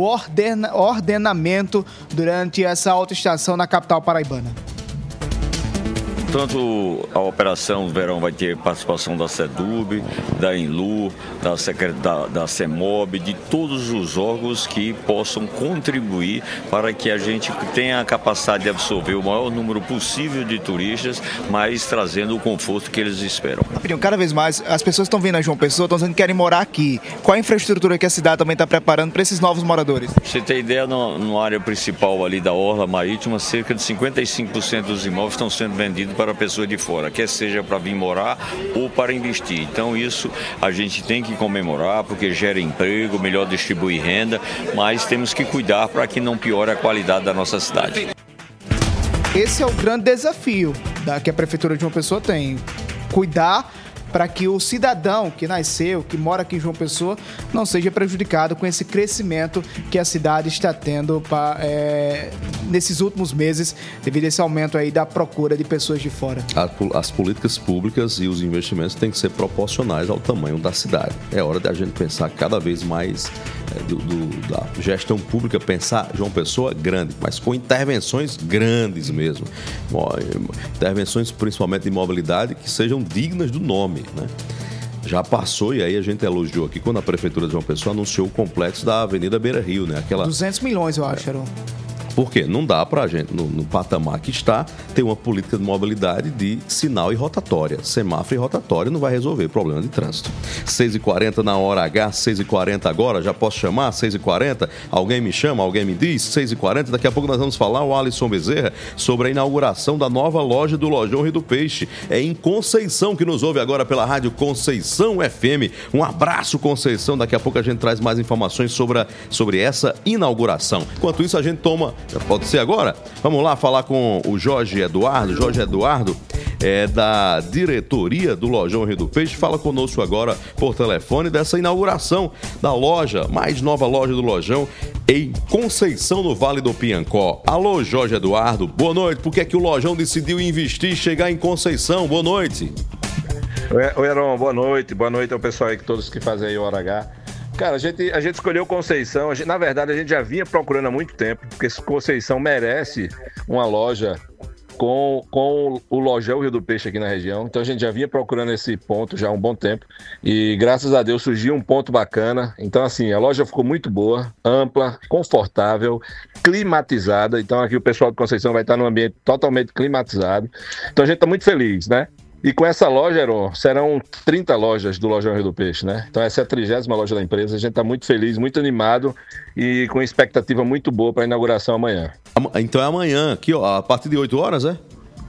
ordenamento durante essa alta estação na capital paraibana. tanto a Operação Verão vai ter participação da SEDUB, da ENLU, da CEMOB, de todos os órgãos que possam contribuir para que a gente tenha a capacidade de absorver o maior número possível de turistas, mas trazendo o conforto que eles esperam. Cada vez mais as pessoas estão vindo a João Pessoa, estão dizendo que querem morar aqui. Qual a infraestrutura que a cidade também está preparando para esses novos moradores? Você tem ideia, na área principal ali da Orla Marítima, cerca de 55% dos imóveis estão sendo vendidos para pessoas de fora, quer seja para vir morar ou para investir. Então isso a gente tem que comemorar, porque gera emprego, melhor distribuir renda, mas temos que cuidar para que não piore a qualidade da nossa cidade. Esse é o grande desafio que a Prefeitura de João Pessoa tem. Cuidar para que o cidadão que nasceu, que mora aqui em João Pessoa, não seja prejudicado com esse crescimento que a cidade está tendo nesses últimos meses, devido a esse aumento aí da procura de pessoas de fora. As políticas públicas e os investimentos têm que ser proporcionais ao tamanho da cidade. É hora de a gente pensar cada vez mais da gestão pública, pensar João Pessoa grande, mas com intervenções grandes mesmo. Intervenções principalmente de mobilidade que sejam dignas do nome, né? Já passou, e aí a gente elogiou aqui quando a Prefeitura de João Pessoa anunciou o complexo da Avenida Beira Rio, né? 200 milhões, eu acho, Heron. Por quê? Não dá pra gente, no patamar que está, ter uma política de mobilidade de sinal e rotatória. Semáforo e rotatória não vai resolver o problema de trânsito. 6h40 na hora H, 6h40 agora, já posso chamar? 6h40? Alguém me chama? Alguém me diz? 6h40, daqui a pouco nós vamos falar, o Alisson Bezerra, sobre a inauguração da nova loja do Lojão Rio do Peixe. É em Conceição, que nos ouve agora pela rádio Conceição FM. Um abraço, Conceição. Daqui a pouco a gente traz mais informações sobre essa inauguração. Enquanto isso, a gente toma... Já pode ser agora? Vamos lá falar com o Jorge Eduardo. Jorge Eduardo é da diretoria do Lojão Rio do Peixe. Fala conosco agora por telefone dessa inauguração da loja, mais nova loja do Lojão, em Conceição, no Vale do Piancó. Alô, Jorge Eduardo. Boa noite. Por que é que o Lojão decidiu investir e chegar em Conceição? Boa noite. Oi, Heron. Boa noite. Boa noite ao pessoal aí, todos que fazem aí o Hora H. Cara, a gente escolheu Conceição, na verdade a gente já vinha procurando há muito tempo, porque Conceição merece uma loja com o Lojão Rio do Peixe aqui na região, então a gente já vinha procurando esse ponto já há um bom tempo, e graças a Deus surgiu um ponto bacana. Então assim, a loja ficou muito boa, ampla, confortável, climatizada, então aqui o pessoal de Conceição vai estar num ambiente totalmente climatizado, então a gente está muito feliz, né? E com essa loja, Heron, serão 30 lojas do Lojão Rio do Peixe, né? Então essa é a 30ª loja da empresa. A gente está muito feliz, muito animado e com expectativa muito boa para a inauguração amanhã. Então é amanhã, aqui, ó, a partir de 8 horas, é?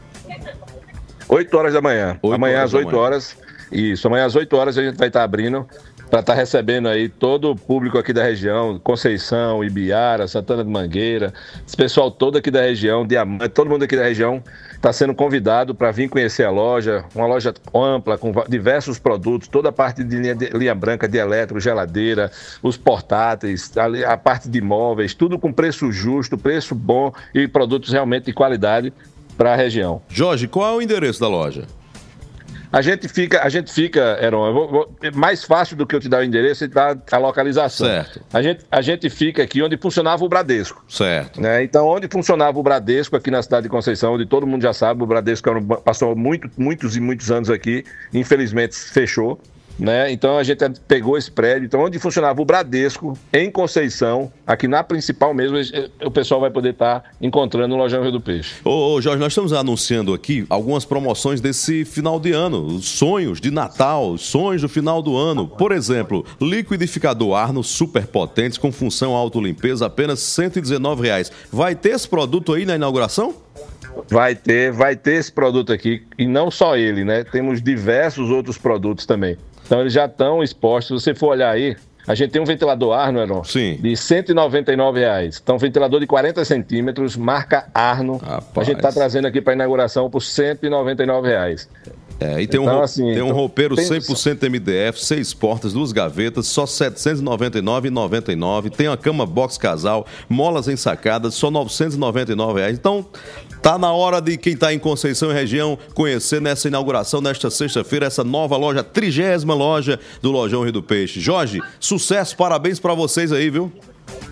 8 horas da manhã. Amanhã às 8 horas. Isso, amanhã às 8 horas a gente vai estar abrindo para estar recebendo aí todo o público aqui da região, Conceição, Ibiara, Santana de Mangueira, esse pessoal todo aqui da região, Diamante, todo mundo aqui da região está sendo convidado para vir conhecer a loja, uma loja ampla, com diversos produtos, toda a parte de linha branca de elétrico, geladeira, os portáteis, a parte de imóveis, tudo com preço justo, preço bom e produtos realmente de qualidade para a região. Jorge, qual é o endereço da loja? A gente fica, Heron, mais fácil do que eu te dar o endereço e dar a localização. Certo. A gente fica aqui onde funcionava o Bradesco. Certo. Né? Então, onde funcionava o Bradesco aqui na cidade de Conceição, onde todo mundo já sabe, o Bradesco passou muitos e muitos anos aqui, infelizmente fechou. Né? Então a gente pegou esse prédio, então onde funcionava o Bradesco, em Conceição, aqui na principal mesmo, o pessoal vai poder estar encontrando o Lojão Rio do Peixe. Ô Jorge, nós estamos anunciando aqui algumas promoções desse final de ano, os sonhos de Natal, os sonhos do final do ano. Por exemplo, liquidificador Arno super potentes com função autolimpeza, apenas R$ 119. Vai ter esse produto aí na inauguração? Vai ter esse produto aqui, e não só ele, né? Temos diversos outros produtos também. Então eles já estão expostos. Se você for olhar aí, a gente tem um ventilador Arno, Heron, de R$ 199. Então, ventilador de 40 centímetros, marca Arno. Rapaz. A gente está trazendo aqui para a inauguração por R$ 199. E tem tem um roupeiro 100% MDF, 6 portas, 2 gavetas, só R$ 799,99. Tem uma cama box casal, molas ensacadas, só R$ 999. Então, tá na hora de quem está em Conceição e região conhecer nessa inauguração, nesta sexta-feira, essa nova loja, 30ª loja do Lojão Rio do Peixe. Jorge, sucesso, parabéns para vocês aí, viu?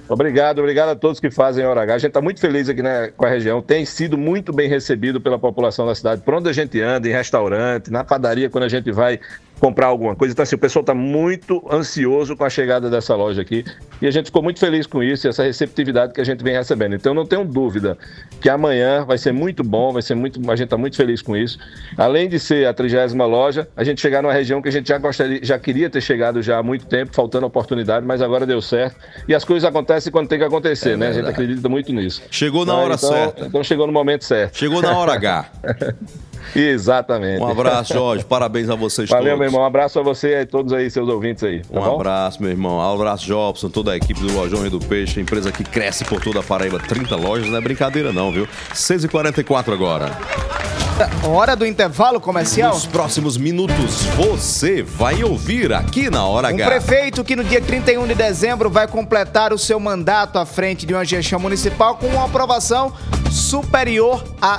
Obrigado a todos que fazem Hora H. A gente está muito feliz aqui, né, com a região. Tem sido muito bem recebido pela população da cidade. Por onde a gente anda, em restaurante, na padaria, quando a gente vai comprar alguma coisa. Então, assim, o pessoal está muito ansioso com a chegada dessa loja aqui. E a gente ficou muito feliz com isso e essa receptividade que a gente vem recebendo. Então, não tenho dúvida que amanhã vai ser muito bom, a gente está muito feliz com isso. Além de ser a 30ª loja, a gente chegar numa região que a gente já queria ter chegado já há muito tempo, faltando oportunidade, mas agora deu certo. E as coisas acontecem quando tem que acontecer, né? Verdade. A gente acredita muito nisso. Chegou na hora certa. Então chegou no momento certo. Chegou na hora H. Exatamente. Um abraço, Jorge. Parabéns a vocês todos. Valeu, meu irmão. Um abraço a você e a todos aí, seus ouvintes aí. Tá bom? Abraço, meu irmão. Um abraço, Jobson, toda a equipe do Lojão Rio do Peixe, a empresa que cresce por toda a Paraíba. 30 lojas, não é brincadeira não, viu? 6h44 agora. Hora do intervalo comercial. Nos próximos minutos, você vai ouvir aqui na Hora H. Um prefeito que no dia 31 de dezembro vai completar o seu mandato à frente de uma gestão municipal com uma aprovação superior a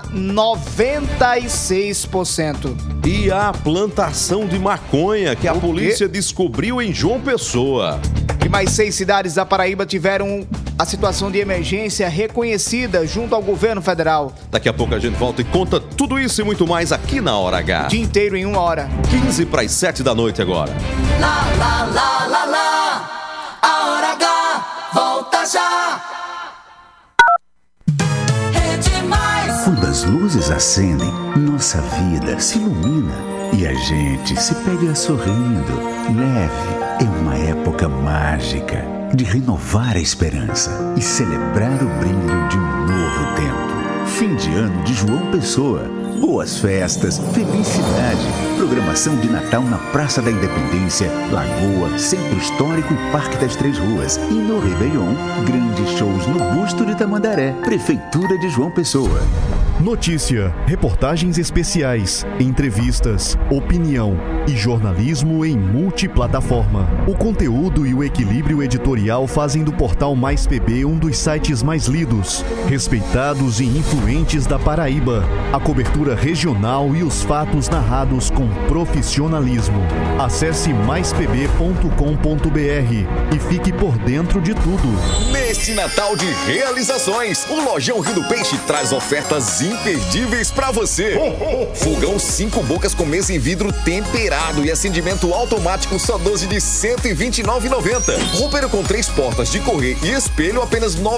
96%. E a plantação de maconha que a polícia descobriu em João Pessoa. E mais 6 cidades da Paraíba tiveram a situação de emergência reconhecida junto ao governo federal. Daqui a pouco a gente volta e conta tudo isso e muito mais aqui na Hora H. Dia inteiro em 1 hora. 6:45 da noite agora. A Hora H volta já. Quando as luzes acendem, nossa vida se ilumina e a gente se pega sorrindo. Leve é uma época mágica de renovar a esperança e celebrar o brilho de um novo tempo. Fim de ano de João Pessoa. Boas festas, felicidade, programação de Natal na Praça da Independência, Lagoa, Centro Histórico e Parque das Três Ruas. E no Réveillon, grandes shows no Busto de Tamandaré, Prefeitura de João Pessoa. Notícia, reportagens especiais, entrevistas, opinião e jornalismo em multiplataforma. O conteúdo e o equilíbrio editorial fazem do portal Mais PB um dos sites mais lidos, respeitados e influentes da Paraíba. A cobertura regional e os fatos narrados com profissionalismo. Acesse maispb.com.br e fique por dentro de tudo. Neste Natal de realizações, o Lojão Rio do Peixe traz ofertas imperdíveis pra você. Fogão 5 bocas com mesa em vidro temperado e acendimento automático só 12 de R$ 129,90. Roupeiro com 3 portas de correr e espelho apenas R$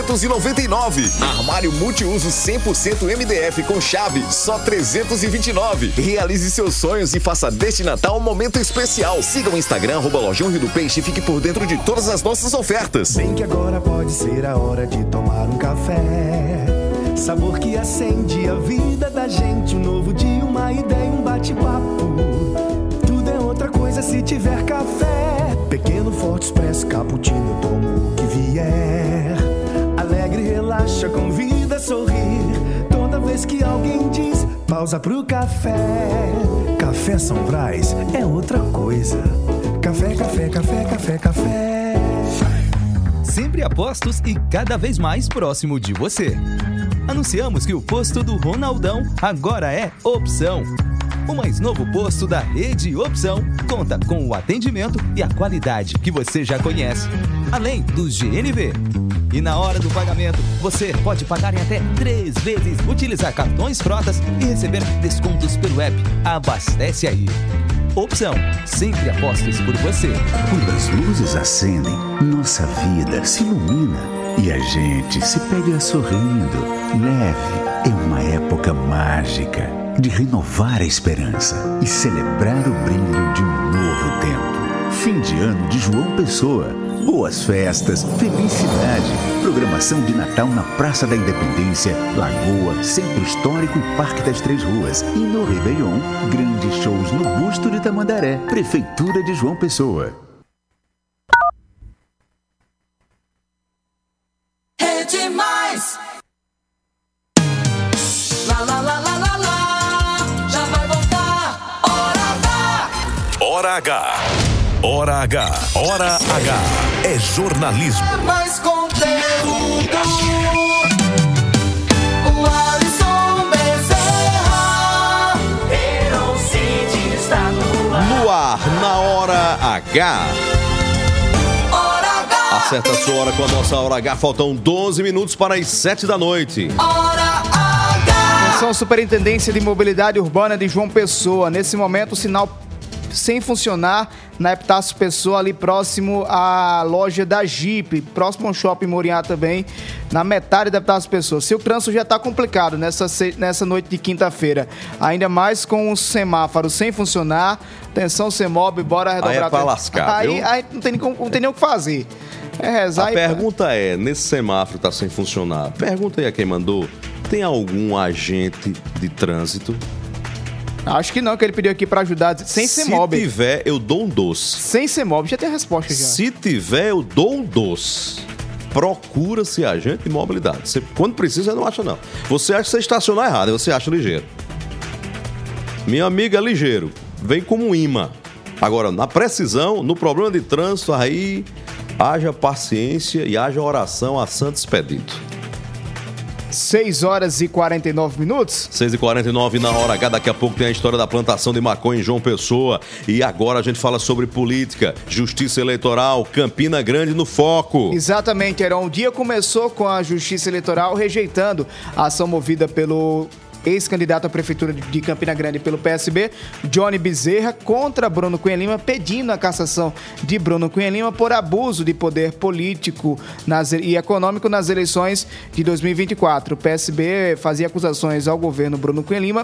999. Armário multiuso 100% MDF com chave só R$ 329. Realize seus sonhos e faça deste Natal um momento especial. Siga o Instagram @Lojão Rio do Peixe e fique por dentro de todas as nossas ofertas. Bem que agora pode ser a hora de tomar um café. Sabor que acende a vida da gente. Um novo dia, uma ideia, um bate-papo. Tudo é outra coisa se tiver café. Pequeno, forte, expresso, cappuccino, eu tomo o que vier. Alegre, relaxa, convida a sorrir. Toda vez que alguém diz, pausa pro café. Café São Brás é outra coisa. Café, café, café, café, café. Sempre a postos e cada vez mais próximo de você. Anunciamos que o posto do Ronaldão agora é Opção. O mais novo posto da rede Opção conta com o atendimento e a qualidade que você já conhece, além do GNV. E na hora do pagamento, você pode pagar em até 3 vezes, utilizar cartões frotas e receber descontos pelo app Abastece Aí. Opção, sempre apostos por você. Quando as luzes acendem, nossa vida se ilumina e a gente se pega sorrindo. Leve é uma época mágica de renovar a esperança e celebrar o brilho de um novo tempo. Fim de ano de João Pessoa. Boas festas, felicidade, programação de Natal na Praça da Independência, Lagoa, Centro Histórico e Parque das Três Ruas. E no Réveillon, grandes shows no Busto de Tamandaré, Prefeitura de João Pessoa. É demais. Já vai voltar. Hora H. Hora H. Hora H. É jornalismo. É mais conteúdo. O Alisson Bezerra. Heron City está no ar. No ar, na Hora H. Hora H. A Acerta a sua hora com a nossa Hora H. Faltam 12 minutos para as 7 da noite. Atenção, Superintendência de Mobilidade Urbana de João Pessoa. Nesse momento, o sinal sem funcionar na Epitácio Pessoa, ali próximo à loja da Jeep, próximo ao Shopping Moriá também, na metade da Epitácio Pessoa. Se o trânsito já está complicado nessa noite de quinta-feira, ainda mais com o semáforo sem funcionar, atenção, CEMOB, bora redobrar. Aí é pra lascar, aí não tem nem o que fazer. É rezar. A pergunta é, nesse semáforo está sem funcionar, pergunta aí a quem mandou, tem algum agente de trânsito? Acho que não, que ele pediu aqui pra ajudar. Sem CEMOB. Se tiver, eu dou um doce. Sem CEMOB, já tem a resposta já. Se tiver, eu dou um doce. Procura-se agente de mobilidade. Você, quando precisa, não acha não. Você acha que você estacionou errado, aí você acha ligeiro. Minha amiga é ligeiro. Vem como um imã. Agora, na precisão, no problema de trânsito, aí haja paciência e haja oração a santo expedito. 6 horas e 49 minutos. 6h49 na Hora H. Daqui a pouco tem a história da plantação de maconha em João Pessoa. E agora a gente fala sobre política, justiça eleitoral, Campina Grande no foco. Exatamente, Heron. O dia começou com a justiça eleitoral rejeitando a ação movida pelo ex-candidato à prefeitura de Campina Grande pelo PSB, Johnny Bezerra, contra Bruno Cunha Lima, pedindo a cassação de Bruno Cunha Lima por abuso de poder político e econômico nas eleições de 2024. O PSB fazia acusações ao governo Bruno Cunha Lima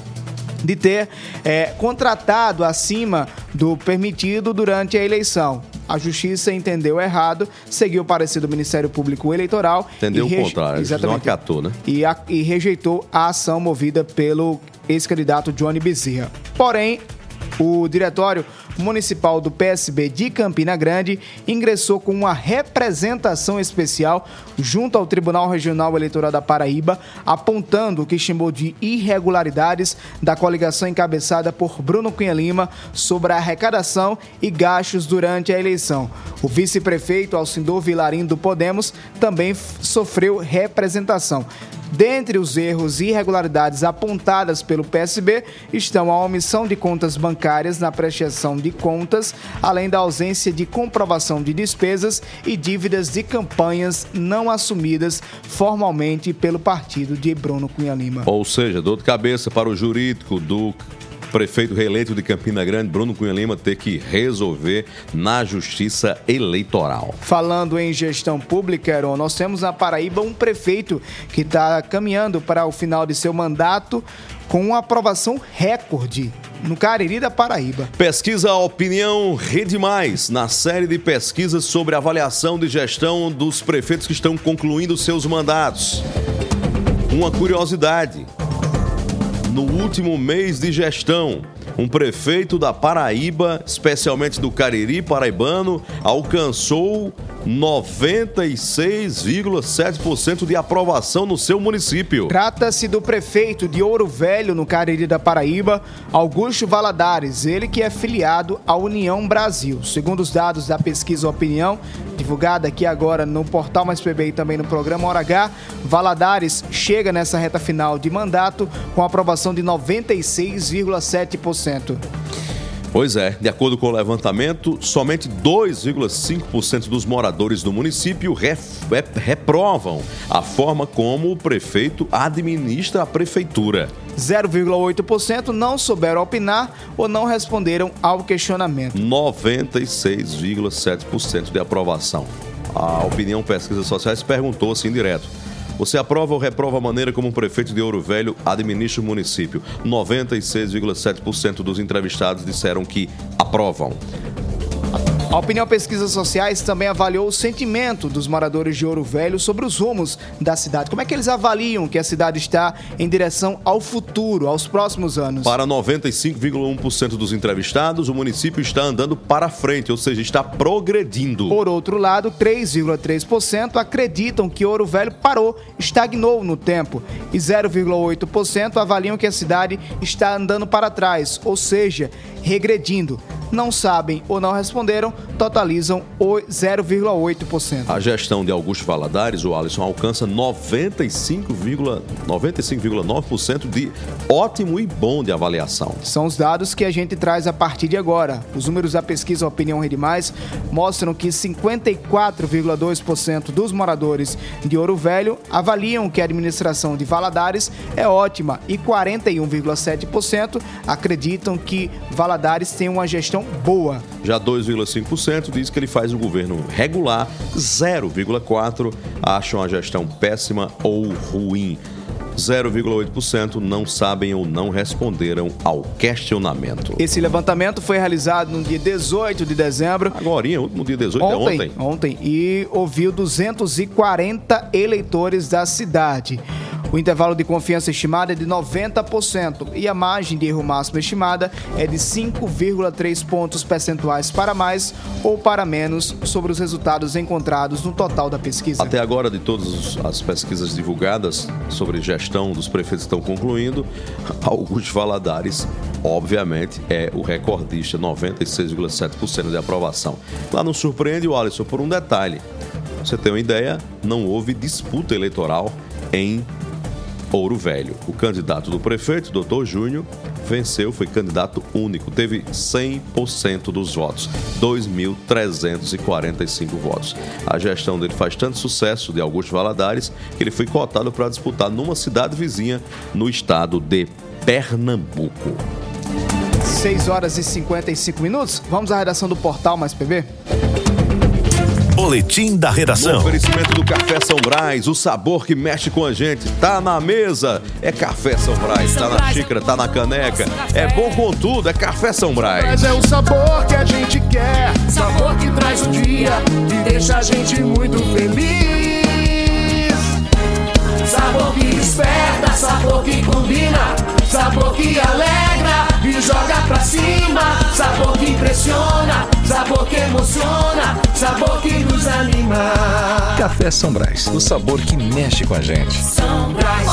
de ter contratado acima do permitido durante a eleição. A Justiça entendeu errado, seguiu o parecer do Ministério Público Eleitoral. Entendeu o contrário, exatamente, não acatou, né? E rejeitou a ação movida pelo ex-candidato Johnny Bezerra. Porém, o Diretório Municipal do PSB de Campina Grande ingressou com uma representação especial junto ao Tribunal Regional Eleitoral da Paraíba, apontando o que chamou de irregularidades da coligação encabeçada por Bruno Cunha Lima sobre a arrecadação e gastos durante a eleição. O vice-prefeito Alcindor Vilarim do Podemos também sofreu representação. Dentre os erros e irregularidades apontadas pelo PSB estão a omissão de contas bancárias na prestação de contas, além da ausência de comprovação de despesas e dívidas de campanhas não assumidas formalmente pelo partido de Bruno Cunha Lima. Ou seja, dor de cabeça para o jurídico do prefeito reeleito de Campina Grande, Bruno Cunha Lima, ter que resolver na Justiça Eleitoral. Falando em gestão pública, Heron, nós temos na Paraíba um prefeito que está caminhando para o final de seu mandato com uma aprovação recorde no Cariri da Paraíba. Pesquisa Opinião Rede Mais, na série de pesquisas sobre avaliação de gestão dos prefeitos que estão concluindo seus mandatos. Uma curiosidade: no último mês de gestão, um prefeito da Paraíba, especialmente do Cariri paraibano, alcançou 96,7% de aprovação no seu município. Trata-se do prefeito de Ouro Velho, no Cariri da Paraíba, Augusto Valadares, ele que é filiado à União Brasil. Segundo os dados da pesquisa Opinião, divulgada aqui agora no Portal Mais PB e também no programa Hora H, Valadares chega nessa reta final de mandato com aprovação de 96,7%. Pois é, de acordo com o levantamento, somente 2,5% dos moradores do município reprovam a forma como o prefeito administra a prefeitura. 0,8% não souberam opinar ou não responderam ao questionamento. 96,7% de aprovação. A Opinião Pesquisas Sociais perguntou assim direto: você aprova ou reprova a maneira como o prefeito de Ouro Velho administra o município? 96,7% dos entrevistados disseram que aprovam. A Opinião Pesquisas Sociais também avaliou o sentimento dos moradores de Ouro Velho sobre os rumos da cidade. Como é que eles avaliam que a cidade está em direção ao futuro, aos próximos anos? Para 95,1% dos entrevistados, o município está andando para frente, ou seja, está progredindo. Por outro lado, 3,3% acreditam que Ouro Velho parou, estagnou no tempo. E 0,8% avaliam que a cidade está andando para trás, ou seja, regredindo. não sabem ou não responderam totalizam 0,8%. A gestão de Augusto Valadares, o Alisson, alcança 95,9% de ótimo e bom de avaliação. São os dados que a gente traz a partir de agora. Os números da pesquisa Opinião Rede Mais mostram que 54,2% dos moradores de Ouro Velho avaliam que a administração de Valadares é ótima e 41,7% acreditam que Valadares tem uma gestão boa. Já 2,5% diz que ele faz um governo regular, 0,4% acham a gestão péssima ou ruim. 0,8% não sabem ou não responderam ao questionamento. Esse levantamento foi realizado no dia 18 de dezembro. Agorinha, último dia 18 é ontem. Ontem. E ouviu 240 eleitores da cidade. O intervalo de confiança estimado é de 90% e a margem de erro máxima estimada é de 5,3 pontos percentuais para mais ou para menos sobre os resultados encontrados no total da pesquisa. Até agora, de todas as pesquisas divulgadas sobre gestão dos prefeitos que estão concluindo, Augusto Valadares, obviamente, é o recordista, 96,7% de aprovação. Lá não surpreende o Alisson por um detalhe. Você tem uma ideia, não houve disputa eleitoral em Ouro Velho. O candidato do prefeito, Dr. Júnior, venceu, foi candidato único, teve 100% dos votos, 2.345 votos. A gestão dele faz tanto sucesso, de Augusto Valadares, que ele foi cotado para disputar numa cidade vizinha no estado de Pernambuco. 6 horas e 55 minutos. Vamos à redação do Portal Mais PB? Boletim da Redação. No oferecimento do Café São Brás, o sabor que mexe com a gente. Tá na mesa, é Café São Brás. Tá na xícara, tá na caneca. É bom com tudo, é Café São Brás. Mas é o sabor que a gente quer, sabor que traz o dia e deixa a gente muito feliz. Sabor que desperta, sabor que combina, sabor que alegra e joga pra cima. Sabor que impressiona, sabor que emociona, sabor que nos anima. Café São Brás, o sabor que mexe com a gente. São Brás.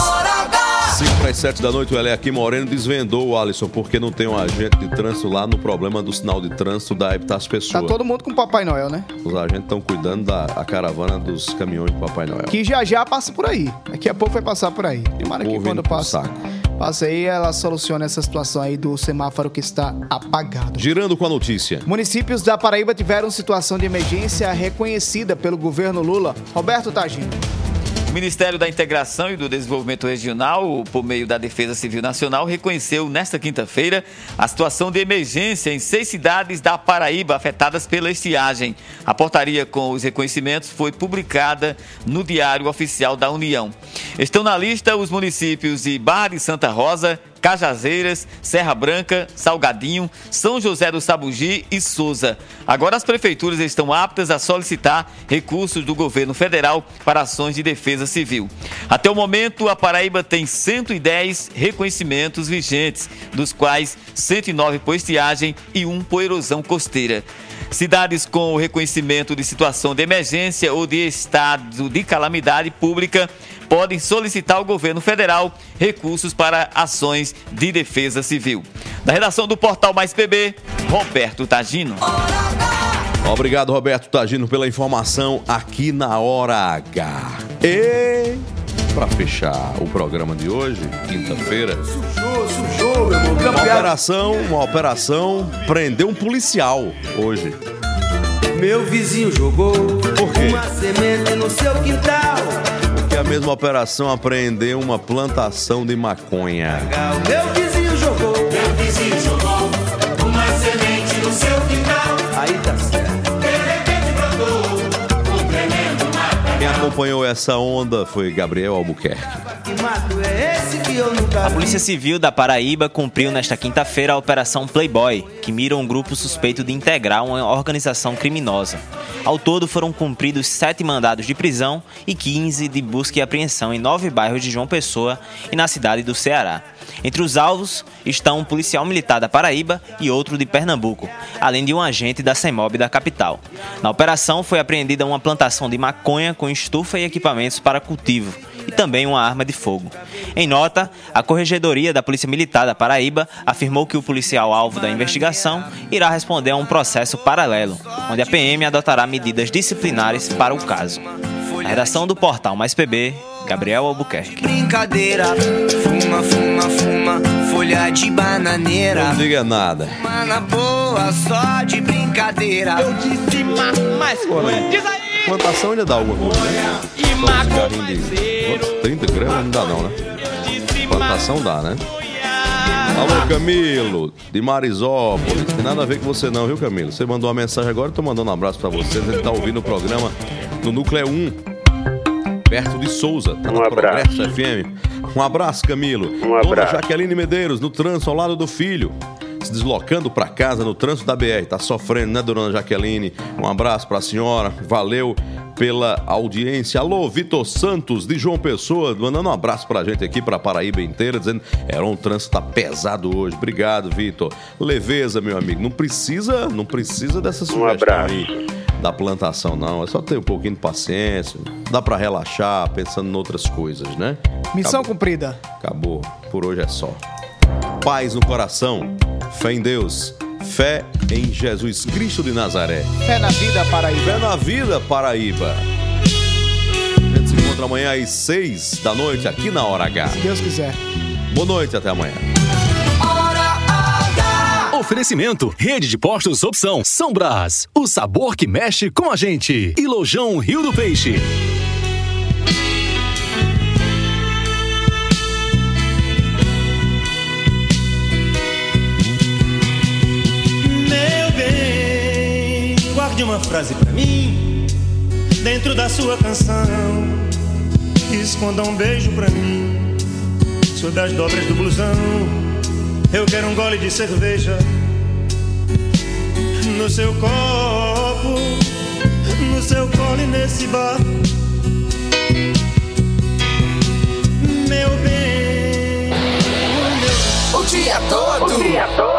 5:07 da noite, o Ele aqui Moreno desvendou o Alisson porque não tem um agente de trânsito lá no problema do sinal de trânsito da Epitácio Pessoa. Tá todo mundo com Papai Noel, né? Os agentes estão cuidando da caravana dos caminhões de Papai Noel. Que já passa por aí. Daqui a pouco vai passar por aí. Tomara que quando passa aí, ela soluciona essa situação aí do semáforo que está apagado. Girando com a notícia. Municípios da Paraíba tiveram situação de emergência reconhecida pelo governo Lula. Roberto Tagino. O Ministério da Integração e do Desenvolvimento Regional, por meio da Defesa Civil Nacional, reconheceu nesta quinta-feira a situação de emergência em 6 cidades da Paraíba afetadas pela estiagem. A portaria com os reconhecimentos foi publicada no Diário Oficial da União. Estão na lista os municípios de Barra de Santa Rosa, Cajazeiras, Serra Branca, Salgadinho, São José do Sabugi e Souza. Agora as prefeituras estão aptas a solicitar recursos do governo federal para ações de defesa civil. Até o momento, a Paraíba tem 110 reconhecimentos vigentes, dos quais 109 por estiagem e 1 por erosão costeira. Cidades com o reconhecimento de situação de emergência ou de estado de calamidade pública podem solicitar ao governo federal recursos para ações de defesa civil. Da redação do Portal Mais PB, Roberto Tagino. Obrigado, Roberto Tagino, pela informação aqui na Hora H. E para fechar o programa de hoje, quinta-feira, Sujou, meu irmão. uma operação prendeu um policial hoje. Meu vizinho jogou uma semente no seu quintal. Que a mesma operação apreendeu uma plantação de maconha. Meu vizinho jogou uma semente no seu quintal. Aí tá certo. De repente brotou um tremendo mato. Quem acompanhou essa onda foi Gabriel Albuquerque. Que mato é esse que eu nunca vi? A Polícia Civil da Paraíba cumpriu nesta quinta-feira a Operação Playboy, que mira um grupo suspeito de integrar uma organização criminosa. Ao todo foram cumpridos 7 mandados de prisão e 15 de busca e apreensão em 9 bairros de João Pessoa e na cidade do Ceará. Entre os alvos estão um policial militar da Paraíba e outro de Pernambuco, além de um agente da CEMOB da capital. Na operação foi apreendida uma plantação de maconha com estufa e equipamentos para cultivo e também uma arma de fogo. Em nota, data, a Corregedoria da Polícia Militar da Paraíba afirmou que o policial alvo da investigação irá responder a um processo paralelo, onde a PM adotará medidas disciplinares para o caso. Na redação do portal Mais PB, Gabriel Albuquerque. Brincadeira, fuma, fuma, fuma, folha de bananeira. Não diga nada. Mana boa, só de brincadeira. Eu disse mais diz aí. Plantação ainda dá alguma coisa, né? Só um cigarrinho de 30 gramas não dá não, né? Plantação dá, né? Alô, Camilo, de Marisópolis. Tem nada a ver com você não, viu, Camilo? Você mandou uma mensagem agora, eu tô mandando um abraço pra você. A gente tá ouvindo o programa no Núcleo 1, perto de Souza, tá na Progresso FM. Um abraço, Camilo. Dona Jaqueline Medeiros, no trânsito ao lado do filho, se deslocando pra casa no trânsito da BR. Tá sofrendo, né, dona Jaqueline? Um abraço pra senhora, valeu pela audiência. Alô, Vitor Santos, de João Pessoa, mandando um abraço pra gente aqui, pra Paraíba inteira, dizendo o trânsito tá pesado hoje. Obrigado, Vitor. Leveza, meu amigo. Não precisa dessa sugestão aí da plantação, não. É só ter um pouquinho de paciência. Dá pra relaxar pensando em outras coisas, né? Missão cumprida. Acabou. Por hoje é só. Paz no coração, fé em Deus, fé em Jesus Cristo de Nazaré. Fé na vida, Paraíba. Fé na vida, Paraíba. A gente se encontra amanhã às 6 da noite aqui na Hora H. Se Deus quiser. Boa noite, até amanhã. Oferecimento, Rede de Postos Opção, São Brás, o sabor que mexe com a gente. E Lojão Rio do Peixe. Meu bem, guarde uma frase pra mim, dentro da sua canção. Esconda um beijo pra mim, sob as dobras do blusão. Eu quero um gole de cerveja no seu copo, no seu colo e nesse bar. Meu bem, o dia todo.